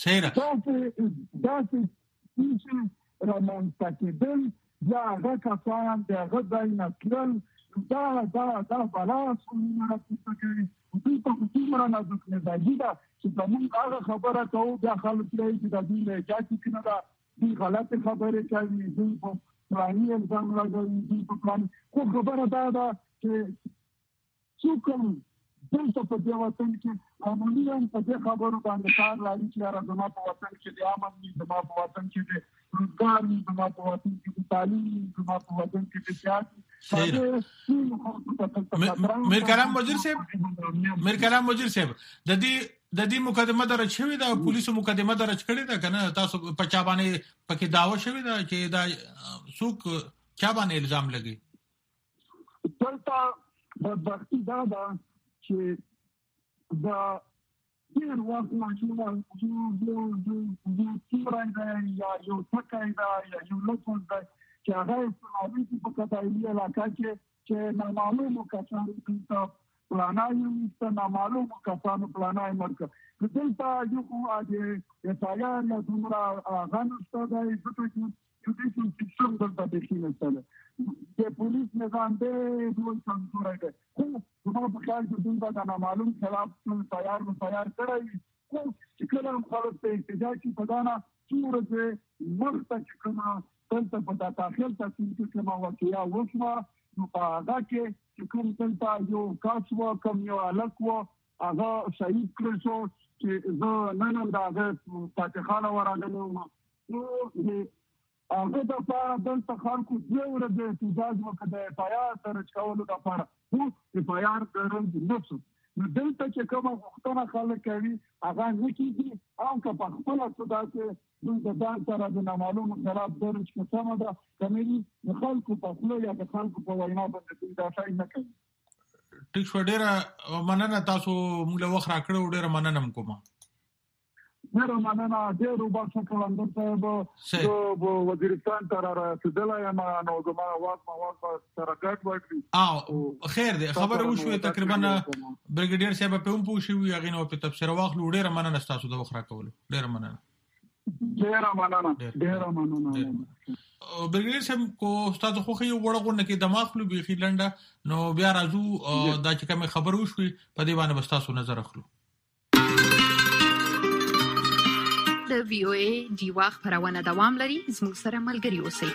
داسې چې رامنځته کېدل بیا هغه کسان د هغه ځای نه تلل دا بلا سولونه راپورته کوي. دوی ته څومره نازک مزاجي ده چې زمونږ هغه خبره کوو بیا خلک وایي چې د دوی لهجه ټیک نه ده، دوی غلطې خبرې کوي، دوی په فلاني الزام لګوي، دوی په فلاني. خو خبره دا ده چې څوک هم دلته په دې وطن کې معمولي هم په دې خبرو باندې کار لري چې یاره زما په وطن کې د امن وي، زما په وطن کې د روزګار وي، زما په وطن کې د تعلیم وي، زما په وطن کې د سیاست. میر کلام وزیر صاحب د دې مقدمه درج شوې ده، پولیسو مقدمه درج کړې ده که نه؟ تاسو په چا باندې پکې دعوه شوې ده چې دا څوک چا باندې الزام لګي؟ دلته بدبختي دا ده چې دا ډېر وخت ماشومه یو تورای دی یا یو ټکی دی یا یو لفظ دی چې هغه استعمالي په قبایلي علاقه کې چې نامعلومو کسانو ته پلانای وسته نامعلومو کسانو پلانای مرکه دلته یو د اتایار یا دومره غنښته دی ځکه چې جوډیشل سیستم دلته بېخي نشته دی د پولیس نظام ډېر لوی کمزوری دی خو زما په خیال کې دوی به د نامعلوم خلاف تیار کړی وي خو چې کله هم خلک په احتجاج کې په دا نه څو ورځې مخته چې کومه دلته په دا داخل تصمیم کې کومه واقعه وشوه نو په هغه کې چې کوم دلته یو کس و کوم یو هلک و هغه شهید کړی شو چې زه نن هم د هغه فاتحانه ورغلی وم نو هغه دپاره دلته خلکو 2 ورځې احتجاج وکړه د اف آی آر درج کولو دپاره خو اف آی آر درج نه شو نو دلته چې کومه غوښتنه خلک کوي هغه نه کېږي او که په خپله څه داسې دوی د ځان سره د نامعلومو خلاف درج که سمه ده کمې دي د خلکو په خوله یا د خلکو په وینا باندې دوی دا شی نه کوي. ټیک شو، ډېره مننه، تاسو موږ له وخت راکړو، ډېره مننه م کومه. ډېره مننه، ډېر وبخښه قلندر صاحب، وزیرستان ته را رسېدلی یم نو زما واک به سره ګډ وکړي. خیر دی، خبره وشوې تقریبا بریګیډیر صاحب په هم پوه شوي، هغې نه په تبصره واخلو. ډېره مننه ستاسو د وخت راکولو، ډېره مننه. بریګیډیر صاحب کو ستاسو خوښه یو وړه غونډه کې دماغ خلو بیخي لنډه نو بیا راځو دا چې کومه خبره وشوې په دې باندې به ستاسو نظر اخلو. د وی او ای ډیوا خبرونه دوام لري، زموږ سره ملګري اوسئ.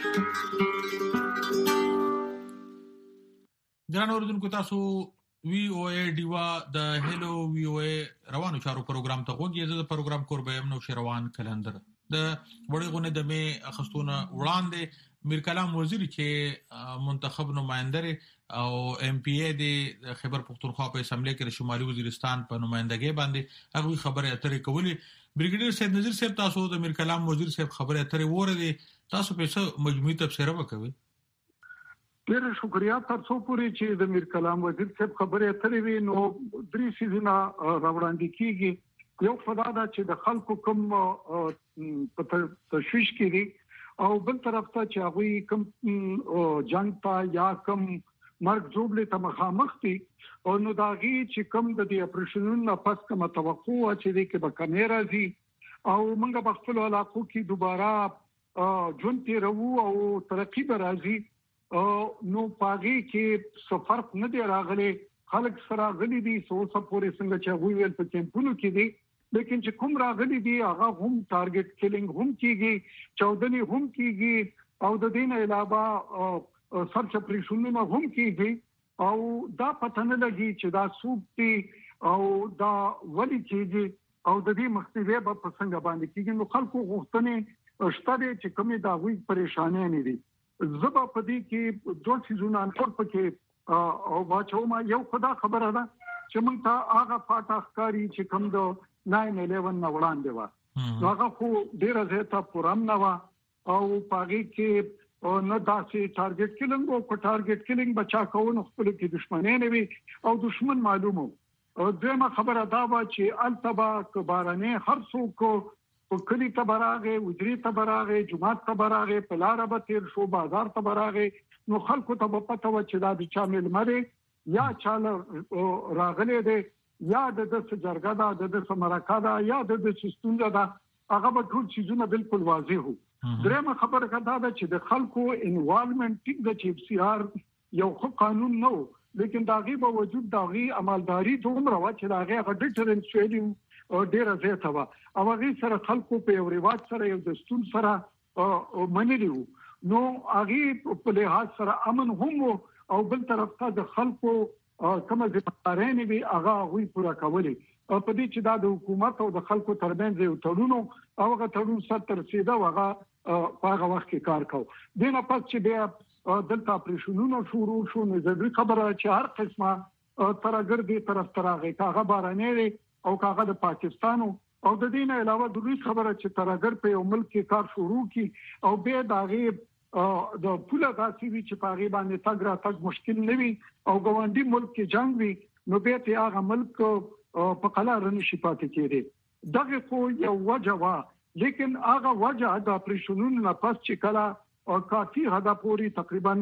ګران اوریدونکو، تاسو وی او ای ډیوا د هلو وی او ای روانو چارو پروګرام ته غوږی. زه د پروګرام کوربه یم نو شروان کلندر. د وړې غونې د می اخستونه وړاندې میر کلام وزیر چې منتخب نماینده او ام پی ای د خیبر پختونخوا په اسمبلی کې د شمالي وزیرستان په نمائندګۍ باندې هغه خبره اترې کولې. بریګیډیر صاحب نذیر صاحب، تاسو د میر کلام وزیر صاحب خبره اترې وره تاسو په څه مجموعي تفسیر وکوي؟ ډېر شکریا تاسو پوری چې د میر کلام وزیر صاحب خبره اترې وی نو درې سيزونه راوړاندې کیږي. یو خدای دا چې د خلکو کوم په تشویش کې دي او بل طرف ته چې هغه کوم جنگ ته یا کوم مرګ جوړلې ته مخامخ دي او نو داغي چې کوم د دې اپریشنونو پس کوم توقع چې دې کې به کیمرا زی او موږ په خپل علاقو کې دوباره ژوند تیرو او ترقی به راځي نو پاګي کې سفر نه دی راغلي. خلک سره غلي دي سوسه پورې څنګه چې ویل په کمپونو کې دي، لیکن چې کوم راغلي دي هغه هم ټارګټ کیلینګ هم کیږي، چودنی هم کیږي او د دې نه علاوه سرچ اپریشنونه هم کیږي او دا پته نه لګي چې دا سوپتي او دا ولي کیږي او د دې مخنیوي په څنګه باندې کیږي. نو خلکو غوښتنې شته چې کومې دا وی پریشانې نه دي. زبا پدې کې دوه سيزونه انفور پکې او واچو ما یو خدا خبره ده چې موږ ته هغه فاتحکاری چې کوم د 9/11 نه وړاندې و هغه خو ډیره زیاته پرام نه و او پاګي کې نه داسې ټارګټ کیلینګ او ټارګټ کیلینګ بچا کوو خپل کې دښمنۍ نه وي او دښمن معلومو. دغه خبره دا و چې التبا کبارانه هر څوک په کلی ته براغه وجري ته براغه جمعات ته براغه پلاره به تیر شو بازار ته براغه نو خلکو ته په پته و چې دا د چا مل مره یا چاله راغلي دي یا د سجرګه دا د سمراکا دا یا د سستونجا دا هغه به ټول چیزونه بالکل واضح وو. درېمه خبره دا ده چې د خلکو انوالومنت ټیک د چیف سی آر یو خو قانون نو لیکن داغي په وجود داغي عملداري دومره و چې داغي هغه ډیټرنس ویلو ډیره زیاته و او هغه سره خلکو په یو ریواج سره یو دستور سره منلیو نو هغه په لحاظ سره امن هم او بل طرف ته د خلکو کومه ځمکارانه وی هغه وی پورا کولی په دې چې دا د حکومت او د خلکو ترمنځ یو تړون او هغه تړون سره ترسیده هغه په هغه وخت کې کار کو. دنه پس چې بیا دلته اپریشنونو شروع شو نو زه خبره چې هر قسمه ترګردي طرف ترغه هغه بارانه او هغه د پاکستان او د دې نه علاوه د روس خبره چې ترګر په یو ملک کې کار شروع کی او به داغه د پوله داسې وی چې پاغي باندې تګ را تګ مشکل نه وي او ګوندی ملک کې جنگ وي نو به ته هغه ملک په قلار نشي پاتې کېږي دغه خو یو وجه وا لیکن هغه وجه د اپریشنونو نه پس چې کله کافي حدا پوری تقریبا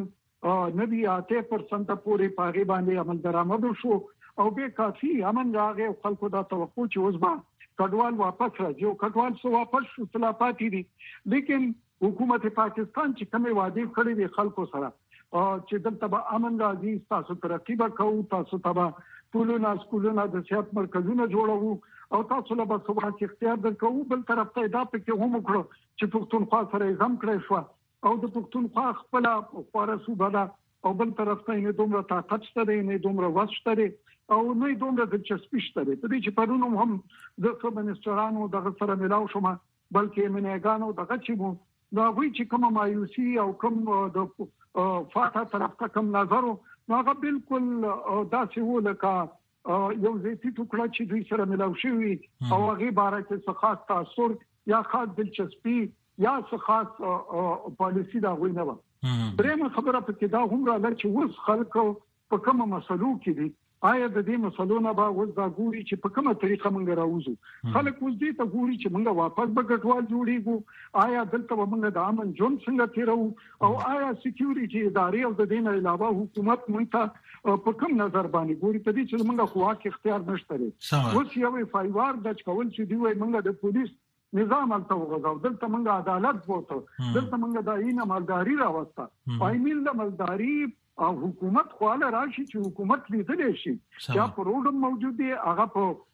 98% پورې پاغي باندې عمل درآمد شو او به کافي امن راغی خلکو دا توقع چې اوس به کډوال واپس راځي او کډوال سو واپس شو تلافاتي دي لیکن حکومت پاکستان چې کومه وعده کړې دي خلکو سره چې دلته به امن راځي تاسو ترقی وکړو تاسو ته ټولونه سکولونه د صحت مرکزونه جوړوو او تاسو له به صبح اختیار درکو بل طرف ته دا پکې هم وکړو چې پښتونخوا سره زم کړی شو او د پښتونخوا خپل خورا صوبه ده او بل طرف ته نه دومره طاقت شته نه دومره وس شته او نه دومره دلچسپي شته په دې چې پرونو هم د څو منسټرانو دغه سره ملاو شوم بلکې منېګانو دغه چې مو دا وی چې کوم مایوسی او کوم د فاته طرف ته کوم نظر نو هغه بالکل داسې و لکه یو زیتی ټوکړه چې دوی سره ملاو شوی او هغه باره کې څه خاص تاثر یا خاص دلچسپي یا څه خاص پالیسی دا غوي نه و درېمه خبره پکې دا هم راځي چې اوس خلکو په کومه مسلو کې دي آیا د دې مسلو نه به اوس دا ګوري چې په کومه طریقه موږ راوځو خلک اوس دې ته ګوري چې موږ واپس به ګټوال جوړیږو آیا دلته موږ د امن ژوند څنګه تیرو او آیا سکیورټي ادارې او د دې نه علاوه حکومت موږ ته په کوم نظر باندې ګوري په دې چې موږ خو واک اختیار نشته اوس یو فایوار د کول چې دی موږ د پولیس نظام الته وغځاو دلته موږ عدالت وته دلته موږ د عین مالداري راوسته پایمیل د مالداري او حکومت خواله راشي چې حکومت لیدل شي یا پروګرام موجود دی هغه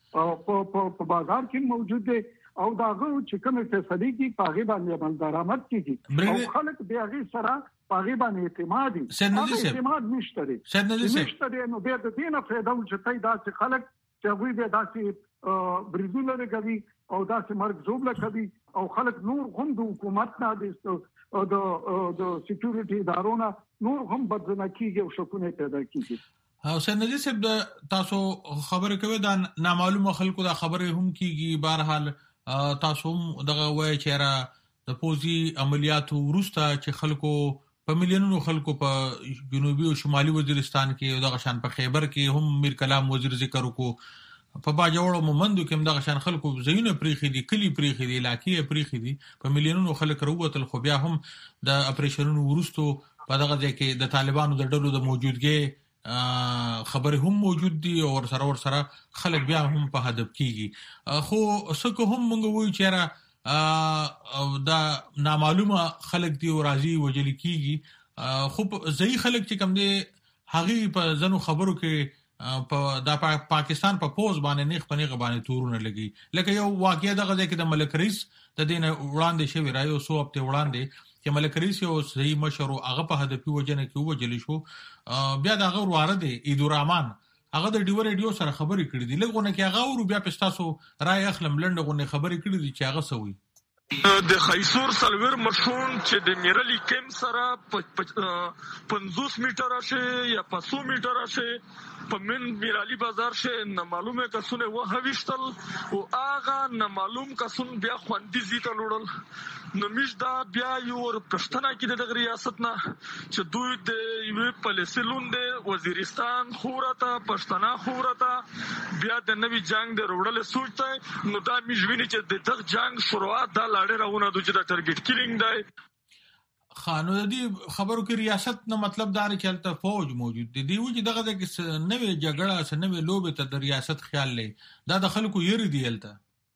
په بازار کې موجود دی او داغه چې کومه فیصله کی پاغي باندې عمل درآمد کیږي او خلک به هغه سره پاغي باندې اعتماد نشته نو به د دینه فائدہ ولچتای دا چې خلک چې وی به داسې بریزونه کوي او داسې مرګ زوبله کوي او خلک نور هم د حکومت نه د سکیورټي ادارونه نور هم بدلنه کیږي او شکونه پیدا کیږي او سنجي صاحب تاسو خبره کوي دا نامعلومه خلکو دا خبره هم کیږي بهرحال تاسو دغه وای چې را د پوزي عملیاتو ورسته چې خلکو په مليونونو خلکو په جنوبي او شمالي وزیرستان کې دغه شان په خیبر کې هم میر کلام وزیر ذکر وکړو په باجوړو مومندو کې دغه شان خلکو زینو پریخي دي کلی پریخي دي علاقې پریخي دي په مليونونو خلک وروتل خو بیا هم د اپریشنونو ورستو په دغه ځای کې د طالبانو د ډلو د موجودګي خبره هم موجود دي او سره خلک بیا هم په هدف کیږي خو څوک هم موږ وایو چې دا نامعلومه خلک دی او راضي وجل کیږي خو ځای خلک چې کم دي هغه په ځنو خبرو کې په پاکستان په پوز باندې نیخ پنیغه باندې تورونه لګي لکه یو واقعیا دغه ځکه د ملک رئیس د دین وړاندې شوی رايو سو هفته وړاندې چې ملک رئیس یو صحیح مشر او هغه په هدفي وجنه کې وجل شو بیا دغه ورواره دی عیدو رحمان هغه د ډیو ریډیو سره خبرې کړې دي لګونه کې هغه ورو بیا پستاسو رائے اخلم لندغونه خبرې کړې دي چې هغه سوي د خیسور سلویر مشون چې د میرلی کیم سره 50 میټر شه یا 500 میټر شه په من میرالی بازار شه نه معلومه کسونه و هوښتل او اغه نه معلوم کسون بیا خوندې زیته لوړل نو مش دا بیا یو پښتنه کې د ریاست نه چې دوی د یو پالیسلون د وزیرستان خورته پښتنه خورته بیا د نوی جنگ د وړل سوچته نو دا مجوینه چې د دغه جنگ شروعات د لاړې راونه د چې د ټارګټ کیلینګ دی خانو دي خبرو کې ریاست نه مطلب دار چې تل فوج موجود دي و چې دغه د نوې جګړه سره نوې لوبه ته د ریاست خیال لې دا د خلکو یری دی الته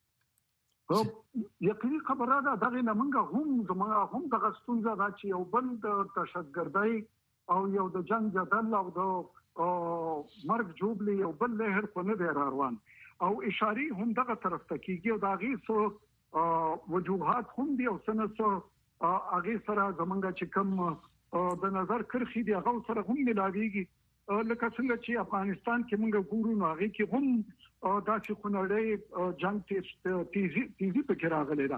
یقیني خبره ده دغه نمنګه هم دغه ستونزه ده چې یو بل د تشددګردۍ او یو د جنگ جدل او د مرګ جوړلی یو بل لهر په نه روان او اشاری هم دغه طرف ته کیږي او دغه سو وجوهات هم دي او سنسو هغه سره زمونږ چې کوم د نظر کرخي دی هغه سره هم ملاويږي لکه څنګه چې افغانستان کې موږ ګورو نو هغه کې هم داسې خنړې جنگ تیزی په کې راغلی دا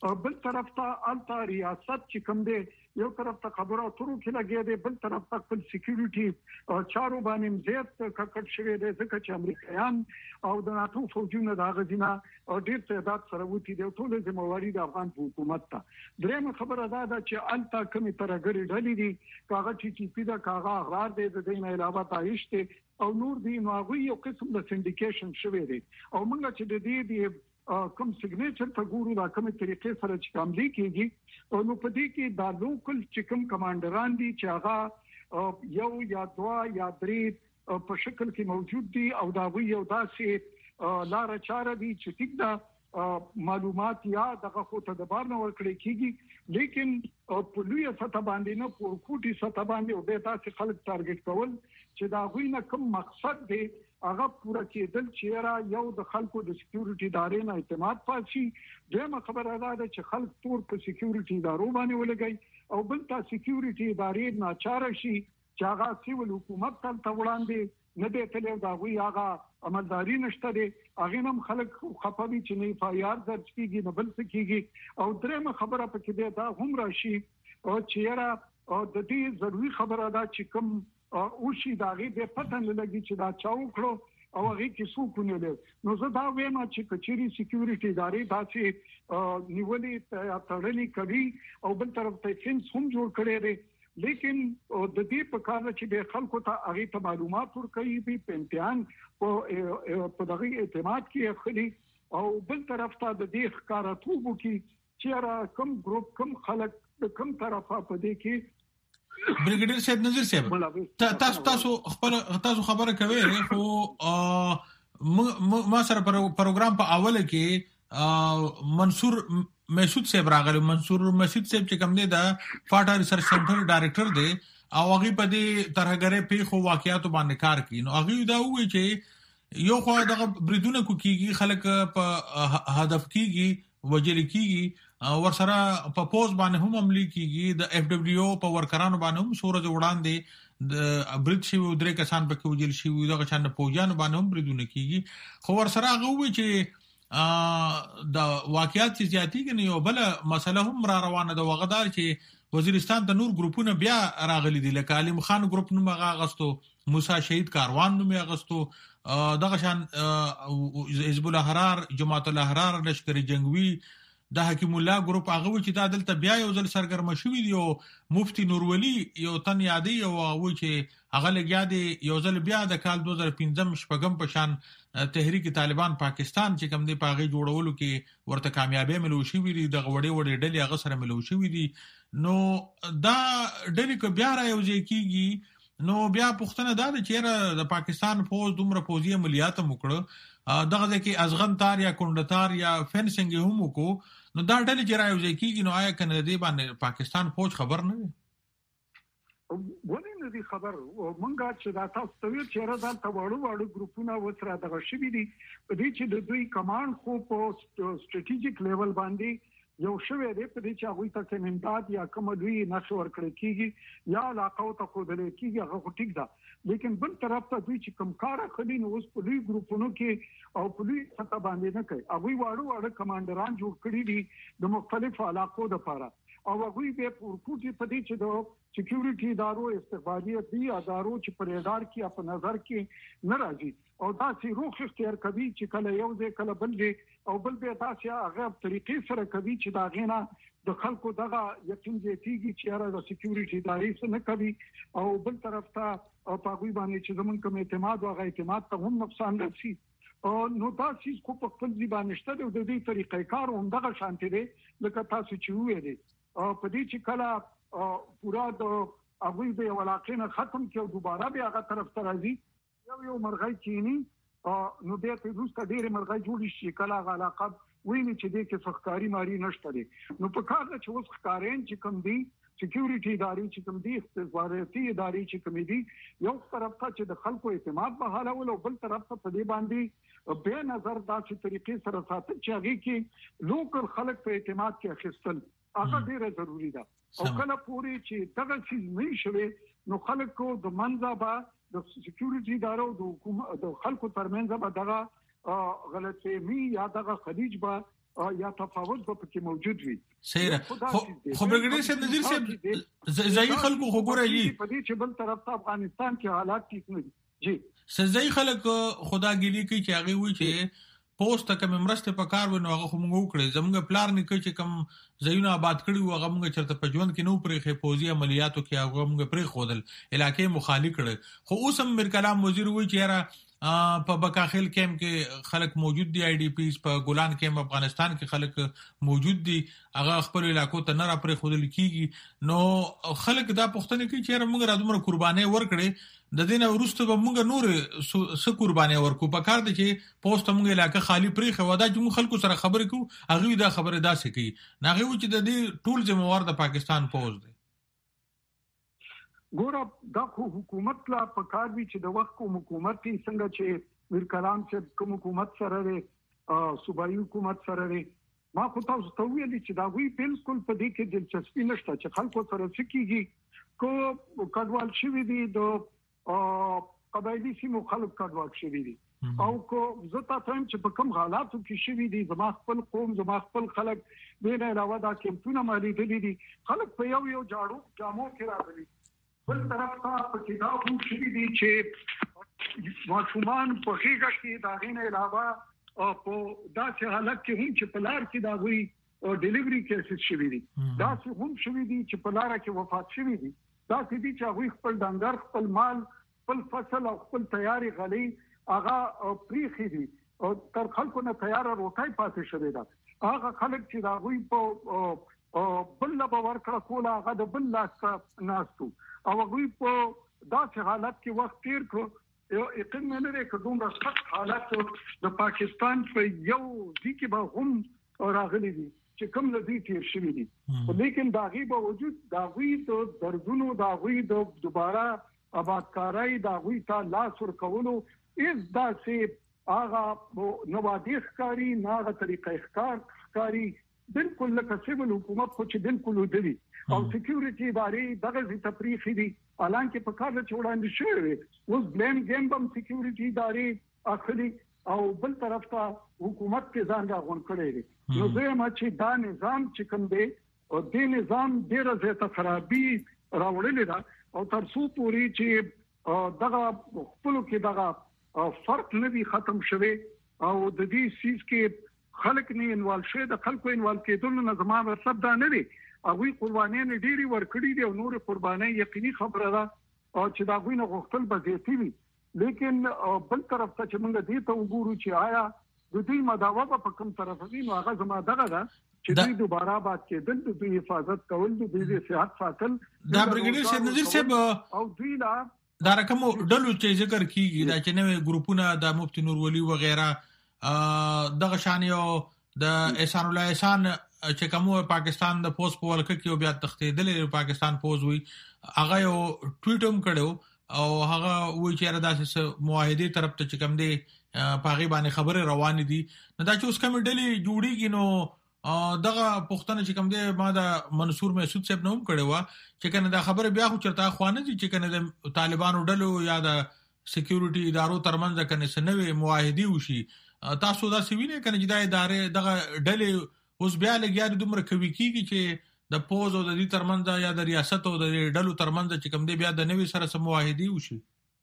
بل طرف ته التا ریاست چې کوم دی یو طرف ته خبره ترو کې لګي دی بل طرف ته خپل سکیورټي چارو باندې زیات ککټ شوی دی ځکه چې امریکایان او د ناتو فوجونه د غزینا او ډیر تعداد سره وتی دی ټول ذمہواری د افغان حکومت ته. درېمه خبره دا ده چې التا کومي ترګری ډلې دي کاغه چې پیدا کاغه اغرار دی د دې نه علاوه داعش ته او نور دی نو هغه یو قسم د سندیکیشن شوی دی او موږ چې د دې کوم سیګنیچر ته ګورو دا کومه طریقې سره چې کوم دی کېږي او نو په دې کې دا لوکل چې کوم کمانډران دي چې هغه یو یا دوا یا درې په شکل کې موجود دي او دا یو داسې لار چاره دي چې ټیک دا معلومات یا دغه خو ته د بار نه ورکړي کېږي لیکن په لوی سطح باندې نه په کوټي سطح باندې او به تاسو خلک ټارګټ کول چې دا غوښنه کوم مقصد دی هغه پوره کېدل چې را یو د خلکو د سکیورټي ادارې نه اعتماد پاتشي. دغه خبره ده چې خلک تور په سکیورټي ادارو باندې ولګي او بل تا سکیورټي ادارې ناچاره شي چې هغه سیول حکومت ته وړاندې نه دی تللی دا غوي هغه عملداري نشته دی هغه هم خلک خپوي چې نه فایار درج کیږي نه بل څه کیږي. او درېمه خبره پکې دا هم راشي او چې را د دې ضروري خبره ده چې کوم او شي داغه به پته نه لګي چې دا چا وکړو او هغه کې څوک نه لري. نو زه دا وایم چې کچيري سکیورټي ادارې داسې نیولې تړلې کوي او بل طرف ته فینس هم جوړ کړي دي لیکن د دې په کار چې د خلکو ته هغه ته معلومات ورکړي په امتحان په دغه اعتماد کې خلي او بل طرف ته د دې ښکاراتوب کې چې را کوم ګروپ کوم خلک کوم طرفه په دې کې بریګیډیر صاحب نظر صاحب تاسو خبره کوي خو ما سره پروګرام په اوله کې منصور مسعود صاحب راغلی. منصور مسعود صاحب چې کوم دی دا فاټا ریسرچ سنټر ډایریکټر دی او هغه په دې ترهګرې پیښو واقعیاتو باندې کار کوي. نو هغه دا وایي چې یو خو دغه بریدونه کوي خلک په هدف کیږي وجل کیږي ورسره په پوز باندې هم عملي کیږي د اف دبليو په ورکرانو باندې هم سورج وړاندې د برید شي درې کسان په کې وجل شي دغه چانه پوجان باندې هم بریدونه کیږي خو ورسره هغه وایي چې د واقعیت زیاتی کې یو بل مسله هم را روانه ده وغدار چې وزیرستان د نور ګروپونه بیا راغلي دي لکه علیم خان ګروپ نوم غاغستو موسی شهید کاروان نوم غاغستو دغه شان حزب الاحرار جماعت الاحرار لشکري جنگوي د حکیم الله ګروپ هغه چې دا دلته بیا یو ځل سرګرم شوی دی او مفتی نورولي یو تن یادي او هغه چې هغه لګیا دی یو ځل بیا د کال 2015 شپږم په شان تحریک طالبان پاکستان چې کوم دی پاغي جوړولو کې ورته کامیابی ملو شوی دی د غوړې وړې ډلې هغه سره ملو شوی دی. نو دا ډلې کو بیا را یو ځای کیږي نو بیا پښتنه دا چې د پاکستان فوج دومره فوجي عملیات وکړه دغه ځکه ازغن تار یا کونډتار یا فینسنګ هم وکړو نو دا ډلې چې راځي کیږي نو آیا کنه دې باندې پاکستان فوج خبر نه وي ولې نه دي خبر مونږه چې دا تاسو ته ویل چې را دا وړو ګروپونه وسره دغه شوی دي په دې چې د دوی کمانډ خو په سټریټیجیک لیول باندې یو شوی دی په دې چې هغه ته کمنټات یا کوم دوی نشو ورکړي کیږي یا علاقو ته خو دلې کیږي هغه ټیک ده لیکن بل طرف ته دوی چې کم کار خلی نو اوس په دوی ګروپونو کې او په دوی سطح باندې نه کوي هغه واړو کمانډران جوړ کړي دي د مختلفو علاقو لپاره او هغه به پورکوټي په دې چې د سکیورټي ادارو استخباراتي ادارو چې په ریډار کې په نظر کې ناراضي او دا چې روخ اختیار کوي چې کله یو ځای کله بل ځای او بل به تاسو هغه طریقې سره کوي چې دا غینا د خلکو دغه یقین دېږي چې را د سکیورټي ادارې سره نه کوي او بل طرف ته او په باندې چې زمون کوم اعتماد او اعتماد ته هم نقصان رسي نو دا چې کو په خپل ځبان نشته د دې طریقې کار هم دغه شانتي دی لکه تاسو چې وې دي په دې چې کله پورا د هغه به ولاقینه ختم کې او دوباره به هغه طرف ته راځي یو مرغۍ چینی نو به په روسته ډېر مرغۍ جوړ شي کله علاقه ویني چې دې کې فخکاری ماری نشته دي نو په کار چې اوس ښکارین چې کوم دي سکیورټي ادارې چې کوم دي استخباراتي ادارې چې کوم دي یو طرف ته چې د خلکو اعتماد به حالول او بل طرف ته په دې باندې به نظر داسې طریقې سره ساتل چې هغه کې لوکل خلک په اعتماد کې اخیستل هغه ډیره ضروری ده او کله پوری چې دغه چیز نه شوي نو خلکو د منځه با د سکیورټي ادارو د حکومت د خلکو ترمنځ به دغه غلطفهمي یا دغه خلیج به یا تفاوت به پکې موجود وي. سیره خو برګډیر صاحب نظیر صاحب ځای خلکو خو ګورایي په دې چې بل طرف ته افغانستان کې حالات ټیک نه دي. جی ځای خلک خدا ګیلی کوي چې هغه وی چې پوسټ کم مرسته په کار ونه هغه خو موږ وکړي زموږ پلان نه کوي چې کم زینو آباد کړي او هغه موږ چرته په ژوند کې نو پرې خې فوزي عملیاتو کې هغه موږ پرې خودل علاقې مخالي کړي. خو اوس هم میر کلام وزیر وی چې یاره په بکاخیل کیمپ کې خلک موجود دي آی ډی پیز په ګولان کیمپ افغانستان کې خلک موجود دي هغه خپل علاقو ته نه را پرې خودل کیږي. نو خلک دا پوښتنه کوي چې موږ را دومره قرباني ورکړي د دینه ورسته به موږ نور څه قرباني ورکو په کار دي چې پوسټ موږ علاقه خالی پرې خو دا چې موږ خلکو سره خبرې کوو هغه دا خبره داسې کوي نه هغه چې د دې ټول ذمہوار د پاکستان فوج دی. ګوره دا خو حکومت لا په کار وی چې د وخت کوم حکومت څنګه چې میر کلام چې کوم حکومت سره دی صوبایي حکومت سره دی ما خو تاسو ته ویل چې دا وی بالکل په دې کې دلچسپي نشته چې خلکو سره سکیږي کو کډوال شوی دی د قبایلی سیمو خلک کډوال شوی دی او کو زه تاسو هم چې په کوم حالاتو کې شوی دی زما خپل قوم زما خپل خلک دغه علاوه دا کمپونه مالي دي خلک په یو جاړو جامو کې راغلي بل طرف ته په کې دا هم شوی دی چې ماشومان په هیګه کې دا غینه علاوه په داسې حالت کې هم چې په لار کې دا وی ډیلیوري کیسز شوی دی دا هم شوی دی چې په لار کې وفات شوی دی دا چې هغه خپل ډنګر خپل مال خپل فصل او خپل تیاری غلي هغه پریخي دي او تر خلکو نه تیار روټای پاتې شوی دا هغه خلک چې دا وی په بل به ورکړه کوله هغه د بل لاس ناستو او هغه په داسې حالت کې وخت تیر کړو یو یقین نه لري چې دومره سخت حالات د پاکستان په یو ځکه به هم راغلي دي چې کوم لدی تیر شوی دي لیکن داغي باوجود داغي ته دردونو داغي د دوباره آبادکاري داغي ته لاس ور کولو از داسې هغه نوادي ښکاری ناغه طریقې ښکاری بالکل لکه سیول حکومت خو چې بالکل ودی او سکیورټي ادارې دغه تفریحي دي حالانکه په کار چې وړاندې شوی اوس بلیم گیم بم سکیورټي ادارې اخلي او بل طرف ته حکومت کې ځان راغون کړی دی نو زما چې دا نظام چې کوم دی او دې نظام ډېر زیاته خرابي راوړلې ده او تر څو پوري چې دغه خپل کې دغه فرق نه وي ختم شوی او د دې سیس کې خلک نه انوال شوی د خلکو انوال کېدل نه زما مطلب دا نه دی هغه قرباني نه ډېری ورکړي دي او نور قرباني یقیني خبره ده او چې دا غوینه غوښتل به زیاتی وي لیکن بل طرف ته چې موږ دې ته وګورو چې آیا د دې مداوا په کوم طرف دی نو هغه زما دغه ده چې دوی دوباره آباد کېدل د دوی حفاظت کول د دوی صحت ساتل دا برګډیر صاحب نظیر صاحب او دوی دا رقم ډلو چې ذکر کیږي دا چې نوې ګروپونه د مفتی نور ولی وغیرہ دغه شان یو د احسان الله احسان چې کوم پاکستان د پوز په ولکه کې بیا تختیدل پاکستان پوز وی هغه یو ټویټ هم کړو او هغه وی چې داسې معاهده طرف ته چې کوم دی پاغي باندې خبره روان دي نو دا چې اوس کوم ډلې جوړیږي نو دغه پښتنه چې کوم دی ما دا منصور مسعود صاحب نوم کړو چې کنه دا خبره بیا خو چرته خوانه دي چې کنه د طالبانو ډلو یا د سکیورټي ادارو ترمنځ کنه سنوي معاهده وشي تاسو دا سوینه کنه چې دا ادارې دغه ډلې اوس بیا لګیا د دومره کوي کیږي چې د پوز او د دې ترمنځ یا د ریاست او د ډلو ترمنځ چې کوم دی بیا د نوې سره سم معاهده وشي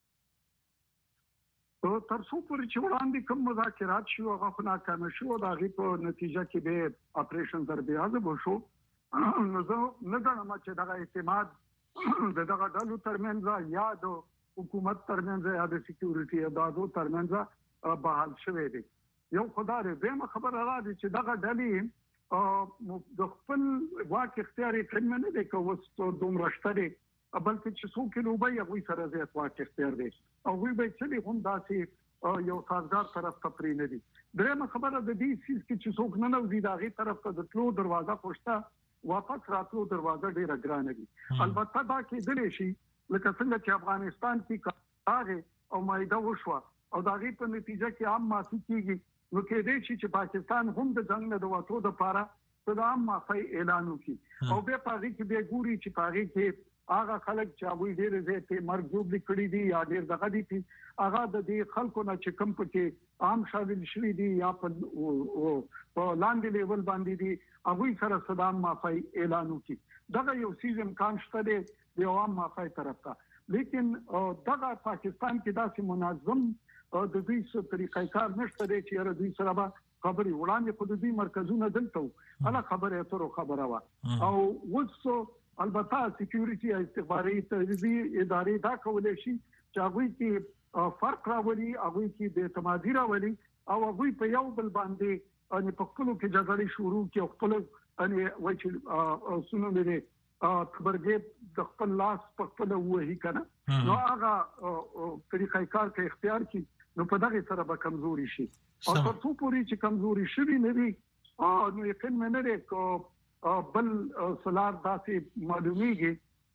تر څو پورې چې وړاندې کوم مذاکرات شو هغه خو ناکام شو دا غي په نتیجه کې به اپریشن دربیاز وشو نو زه نه غواړم چې دغه اعتماد دغه ډلو ترمنځ یا د حکومت ترمنځ یا د سکیورټي ادارو ترمنځ بحال شوه دي یو خدای دې خبر راځي چې دغه ډلې د خپل واک اختیاري کړم نه دی کوڅه دومره شته بلکې چې څوک نو به یو سره زیات واک اختیار دی او وی به چې هم داسې یو سازګار طرف ته پرې نه دي درېمه خبره د دې سیس کې چې څوک نه نو دی داغه طرف ته د تلو دروازه پښتا واپس راتلو دروازه ډیره ګرانه دي البته دا کې دلې شي لکه څنګه چې افغانستان کې کاغه او مایده وشو او داغه په نتیجه کې عام معافي کیږي نو کې دې چې پاکستان هم د جنگ نه د وټو د پاره د عام معافي اعلان وکړي او به پاره کې به ګوري چې پاره کې هغه خلک چې هغه ډېر زیاتې مرګوب کړي دي یا ډېر دغه دي هغه د دې خلکو نه چې کوم پکې عام شامل شوي دي یا په لاندې لیول باندې دي هغه سره صدام مافي اعلان وکړي دغه یو سیز امکان شته دی د عوام مافي طرف ته لیکن دغه پاکستان کې داسې منظم د دې څه طریقې کار نشته دی چې را دوی سره به خبري وړاندې په دې مرکزونه دلته اله خبره اترو خبره وا او وڅو البته سکیورټي استخباري تدبیر ادارې دا کولای شي چې هغه کې فرق راولي هغه کې د اعتمادي راولي او هغه په یو بل باندې ان په خپل کې جګړې شروع کې خپل ان وایي سونو لري خبرګې د خپل لاس په خپل وਹੀ کنه نو هغه طریقې کار کې اختیار کی نو په دغه سره به کمزوري شي او تر څو پورې چې کمزوري شي نه وي نو یقین مې نه لري بل سلار داسې معلومیږي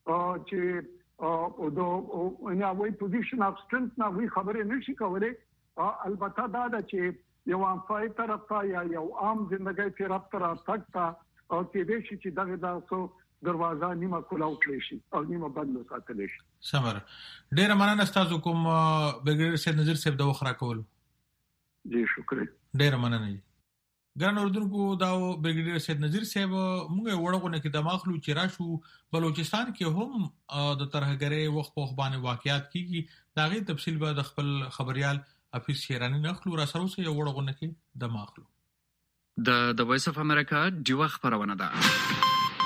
چې د یا وای پوزیشن اف سټرنث نه وی خبرې نشي کولای البته دا چې یو انفای طرف ته یا یو عام ژوندۍ طرف ته راځتا او کې دې شي چې دغه تاسو دروازه نیمه کولاو کړی شي او نیمه بند وساتل شي سمر ډیر مننه تاسو کوم بریګیډیر سید نذیر صاحب د وخره کول جی شکر ډیر مننه ګران اردوونکو دا بریګیډیر سید نذیر صاحب موږ وړغونه کې د ماخلو چې راشو بلوچستان کې هم د ترهګرۍ وخت په باندې واقعیات کیږي دا غي تفصیل به د خپل خبريال حفیظ شیرانی نخلو را سره یو وړغونه کې د ماخلو د وایس اف امریکا دیوه خبرونه ده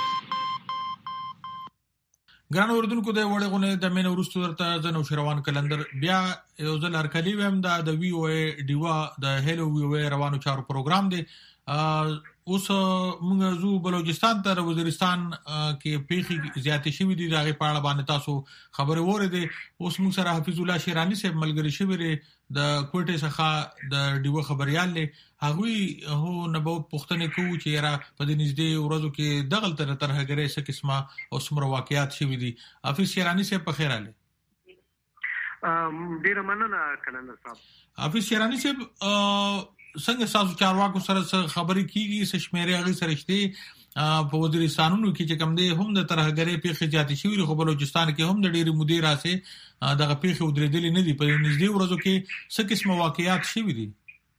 ګران اردوونکو د وړغونه د مین ورستو درته زنو شروان کلندر بیا یو ځل ارکلی ویم د وی او ای دیوا د هلو وی او ای روانو چارو پروګرام دی اوس موږ زو بلوچستان ته وزیرستان کې پیخي زیاتې شوې دي دغه پاړه باندې تاسو خبره وره دي اوس موږ سره حفیظ الله شیرانی صاحب ملګری شوی د کوټه څخه د دیو خبريال له هغه هو نبو پښتنه کو چې را په دې نږدې ورځو کې دغل تر هغه څه قسمه او سمره واقعیات شوي دي حفیظ شیرانی صاحب په خیر اله ډیر مننه کلندر صاحب حفیظ شیرانی صاحب څنګه تاسو چارواکو سره خبرې کیږي سشمیره هغه سره شته په وزیرستانونو کې چې کوم دي هم د ترهګرۍ په خجاتي شوی خو بلوچستان کې هم د ډېری مدیر راسه دغه پیخي ودرېدلې نه دي په نږدې ورځو کې څه قسمه واقعیات شوي دي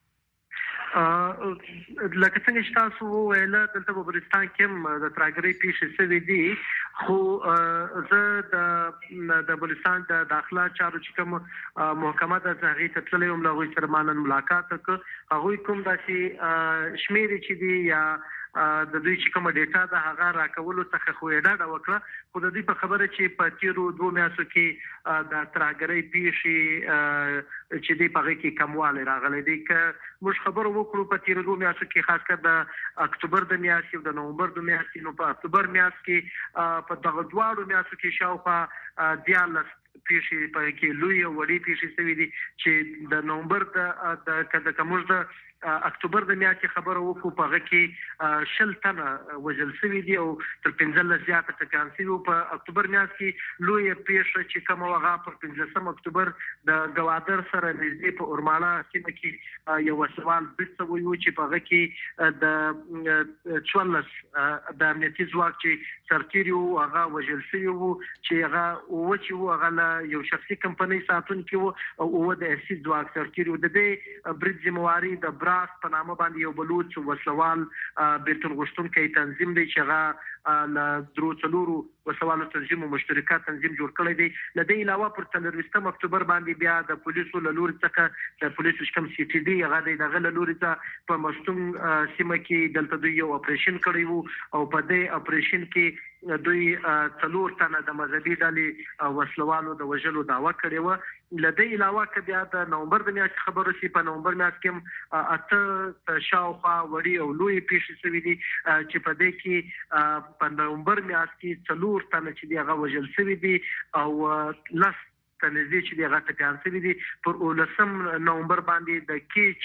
لکه څنګه چې تاسو ویل دلته په بلوچستان کې د ترهګرۍ پیښې شوې دي خو زه د بلوچستان د داخله چارو چې کوم محکمه د هغې ته تللی وم له هغوی سره ما نن ملاقات وکړ هغوی کوم داسې شمېرې چې دي یا د دوی چې کومه ډیټا د هغه راکولو څخه خو یې ډاډه وکړه خو د دې په خبره چې په تیرو 2 میاشتو کې د ترهګرۍ پیښې چې دی په کې کمواله راغلي دي که موږ خبرو وکړو په تیرو 2 میاشتو کې خاص کر د اکتوبر د میاشتې او د نومبر د میاشتې نو په اکتوبر میاشت کې په دغه دواړو میاشتو کې شاوخوا 14 پیښې په کې لوی او وړي پیښې شوې دي چې د نومبر د کومز د اکتوبر د میاشتې خبره وکړو په هغه کې 10 تنه وژل شوي دي او تر 15 زیاته ټکان شوي په اکتوبر میاشت کې لوی پیښه چې کوم هغه پر 15 اکتوبر د گوادر سره نږدې په اورماړه سیمه کې یو سوال بيڅ ویو چې په هغه کې د 14 د امنیتي ځواک چې سرتیریو هغه وژل شوی وو چې هغه یو شخصي کمپنۍ ساتونکو او د اسی ځواک سرتیریو د دې برید ذمہواری د براس په نامه باندې یو بلوچ وسوال بیرتون غشتونکو تنظیم دی چې هغه ل درو څلورو وسوالو تنظیم مشترکات تنظیم جوړ کړی دی لدې علاوه پر 13 اکتوبر باندې بیا د پولیسو لوري څخه د پولیسو شکم سی ټي ډي هغه د لوري څخه په مستون سیمه کې دلته دوی یو اپریشن کړی وو او په دې اپریشن کې دوی 4 تنه د مذهبي ډلې وسلوالو د وژلو دعوا کړې و لدې علاوه ک بیا د نومبر د میاشتې خبرو شي په نومبر میاشت کې اته شاوخوا وړي او لوی پیښې شوې دي چې په دې کې په نومبر میاشت کې 4 تنه چې هغه وژل شوي دي او لس تنزیه چې دغه ټکان سوي دي پر 19 نومبر باندې د کیچ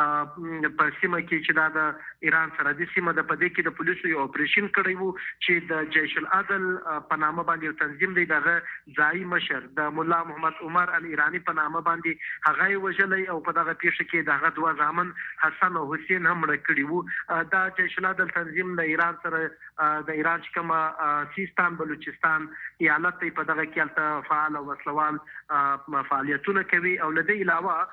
په سیمه کې چې د ایران سره د سیمه د پدې کې د پولیسو یو اپریشن کړی وو چې د جیش العدل په نامه باندې تنظیم دی دغه ځای مشر د مولا محمد عمر الایرانی په نامه باندې هغه وجلې او په دغه پیښه کې دغه دوه ځامن حسن او حسین هم مړ کړي وو. دا جیش العدل تنظیم د ایران سره د ایران چې کومه سیستان بلوچستان ایالت په دغه کې فعال او وسلوال فعالیتونه کوي او لدې علاوه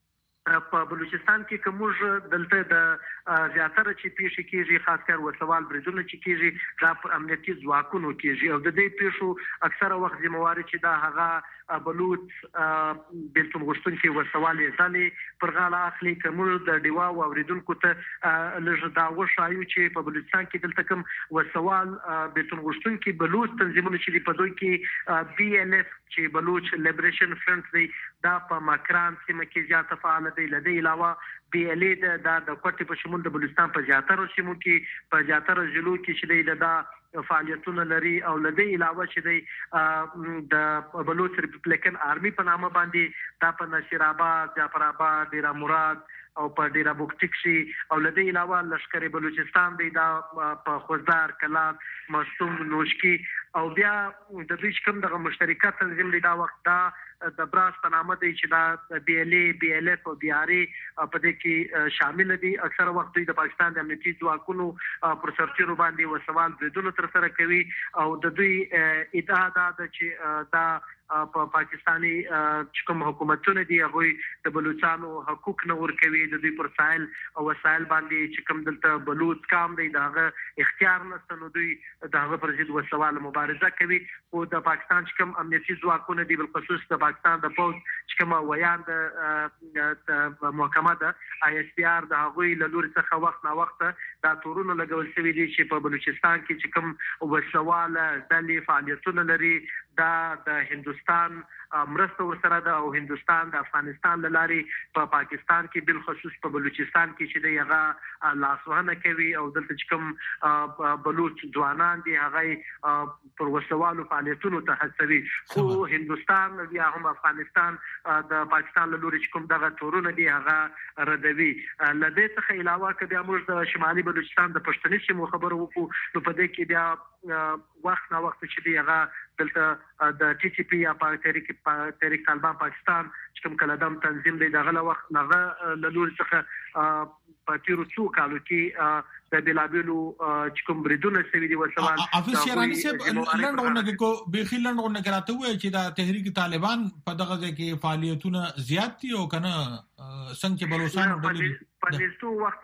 په بلوچستان کې کومج دلته د زیاتره چې پیښې کېږي خاص کر وسوال بریدونه چې کېږي دا په امنیتي ځواکونو کېږي او د دې پیښو اکثره وخت ذمہواری چې دا هغه بلوچ بیلتون غوښتونکي وسوال یې ځلې پر غاړه اخلي کومج د ډیوا او اوریدونکو ته لږ دا وشایو چې په بلوچستان کې دلته کوم وسوال بیلتون غوښتونکي بلوچ تنظیمونه چې په دوی کې BLF چې بلوچ لیبریشن فرنٹ دی دا په مکران سیمه کې زیاته فعال دی. لدې علاوه BLA د کوټې په شمول د بلوچستان په زیاتره سیمو کې په زیاتره ضلعو کې چې د فعالیتونه لري او لدې علاوه چې د بلوچ ریپبلیکن آرمی په نامه باندې دا په نصیر آباد، جعفر آباد، ډیرا مراد او په ډیرا بوکټکشي او لدې علاوه لشکر بلوچستان دی دا په خوزدار، کلات، مستوم، نوشکی او بیا د دوی کوم دغه مشترکات تنظیم دی دا وخت دا د براس په نامه دی چې دا BLA، BLF او BRA په دې کې شامل دي. اکثره وخت دوی د پاکستان د امنیتي ځواکونو پر سرتیرو باندې وسوال بریدونه ترسره کوي او د دوی ادعا ده چې دا په پاکستاني کوم حکومتونه دي هغه د بلوچستانو حقوق نه ورکوي، د دوی پر ساحل او وسایل باندې چې کوم دلته بلوچ کام دی داغه اختیار نشته نو دوی داغه پر ضد وسوال مبارزه کوي. او د پاکستان چې کوم امنیتي ځواکونه دي بالخصوص د پاکستان د پوز چې کوم ویان د محکمه د ISPR د هغوی له لوري څخه وخت نا وخت دا تورونه لګول شوي دي چې په بلوچستان کې چې کوم وسوال ځلې فعالیتونه لري دا د هندوستان مرسته ورسره ده او هندوستان د افغانستان لاري په پاکستان کې بالخصوص په بلوچستان کې چې هغه لاسوهنه کوي او دلته چې کوم بلوچ ځوانان دي هغه پر وسوالو فعالیتونو ته هڅوي. خو هندوستان یا هم افغانستان د پاکستان لوري چې کوم دغه تورونه دي هغه ردوي. لدې څخه علاوه کبه موږ د شمالي بلوچستان د پښتني سیمو خبرو وکړو نو په دې کې بیا وخت نا وخت چې دی هغه دلته د TTP یا تحریک طالبان پاکستان چې کوم کلدم تنظیم دی دغه وخت هغه له لوري څخه په تیرو څو کالو کې د بلابلو چې کوم بریدونه سوي دي وسوال افیس شیرانی صاحب لندونه کو بخي لندونه کراته وای چې دا تحریک طالبان په دغه کې فعالیتونه زیات دي او کنه څنګه بلوچستان ډېر په دې وخت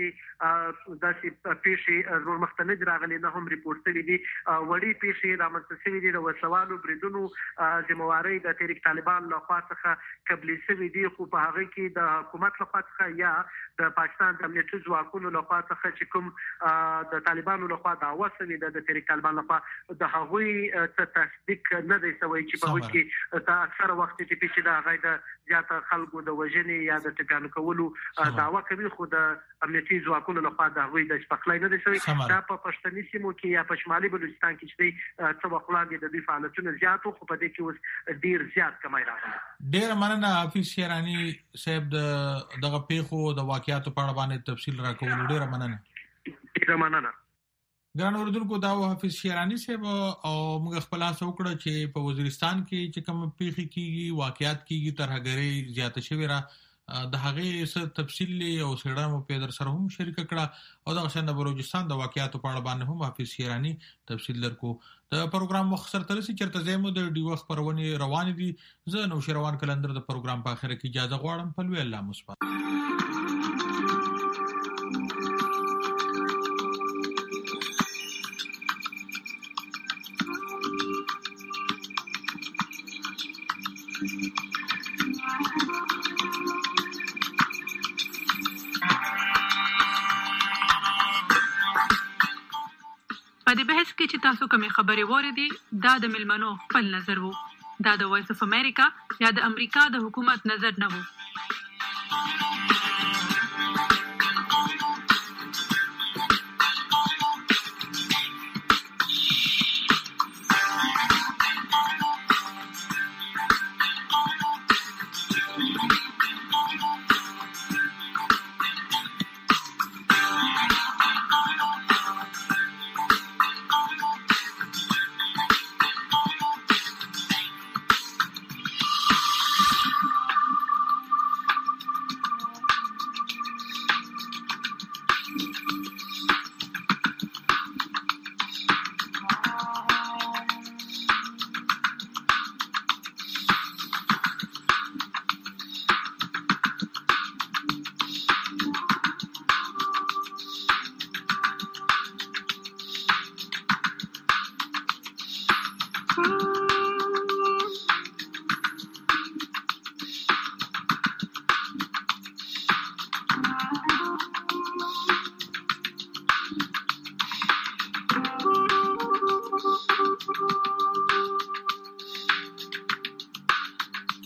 کې داسې پیښې نور مختلف راغلي نه هم ریپورت شوي دي وړي پیښې رامنځته شوي دي د وسوالو بریدونو ذمہواری د تحریک طالبان لخوا څخه قبلي شوي دي خو په هغه کې د حکومت لخوا څخه یا د پاکستان د امنیتي ځواکونو لخوا څخه چې کوم د طالبانو لخوا دعوه شوې ده د تحریک طالبان لخوا د هغوی څه تصدیق نه دی شوی چې په هغه کې د اکثر وخت چې د هغه د زیاته خلکو د وژنې یا د ټکانو کولو دعوه کوي خو د امنیتي ځواکونو لخوا د هغوی د شپخلای نه دی شوی. دا په پښتني سیمو کې یا په شمالي بلوچستان کې چې څه وخت وړاندې د دوی فعالیتونه زیات خو په دې کې اوس ډیر زیات کمای راغلی. ډیر مننه حافظ شیرانی صاحب دغه پیښو د واقعیاتو په اړه باندې تفصیل راکول. ډیر مننه. ډیر مننه. ګران اوردونکو دا حافظ شیرانی صاحب او موږ خپل هڅه وکړه چې په وزیرستان کې چې کوم پیښې کیږي واقعیات کیږي ترهګرۍ زیاته شوې را د هغه څه تفصیل او سړه مو په در سره هم شریک کړه او د غشن د بلوچستان د واقعیاتو په اړه باندې هم حافظ شیرانی تفصیل درکو. د پروګرام مختصر ترسي چرته زمو د ډیو خبرونه روان دي. زه نو شروان کلندر د پروګرام په اخر کې اجازه غواړم. په لوی الله مثبت په دې بحث کې چې تاسو کومې خبرې واردې دا د ملمنو خپل نظر وو. دا د وایس اف امریکا یا د امریکا د حکومت نظر نه وو.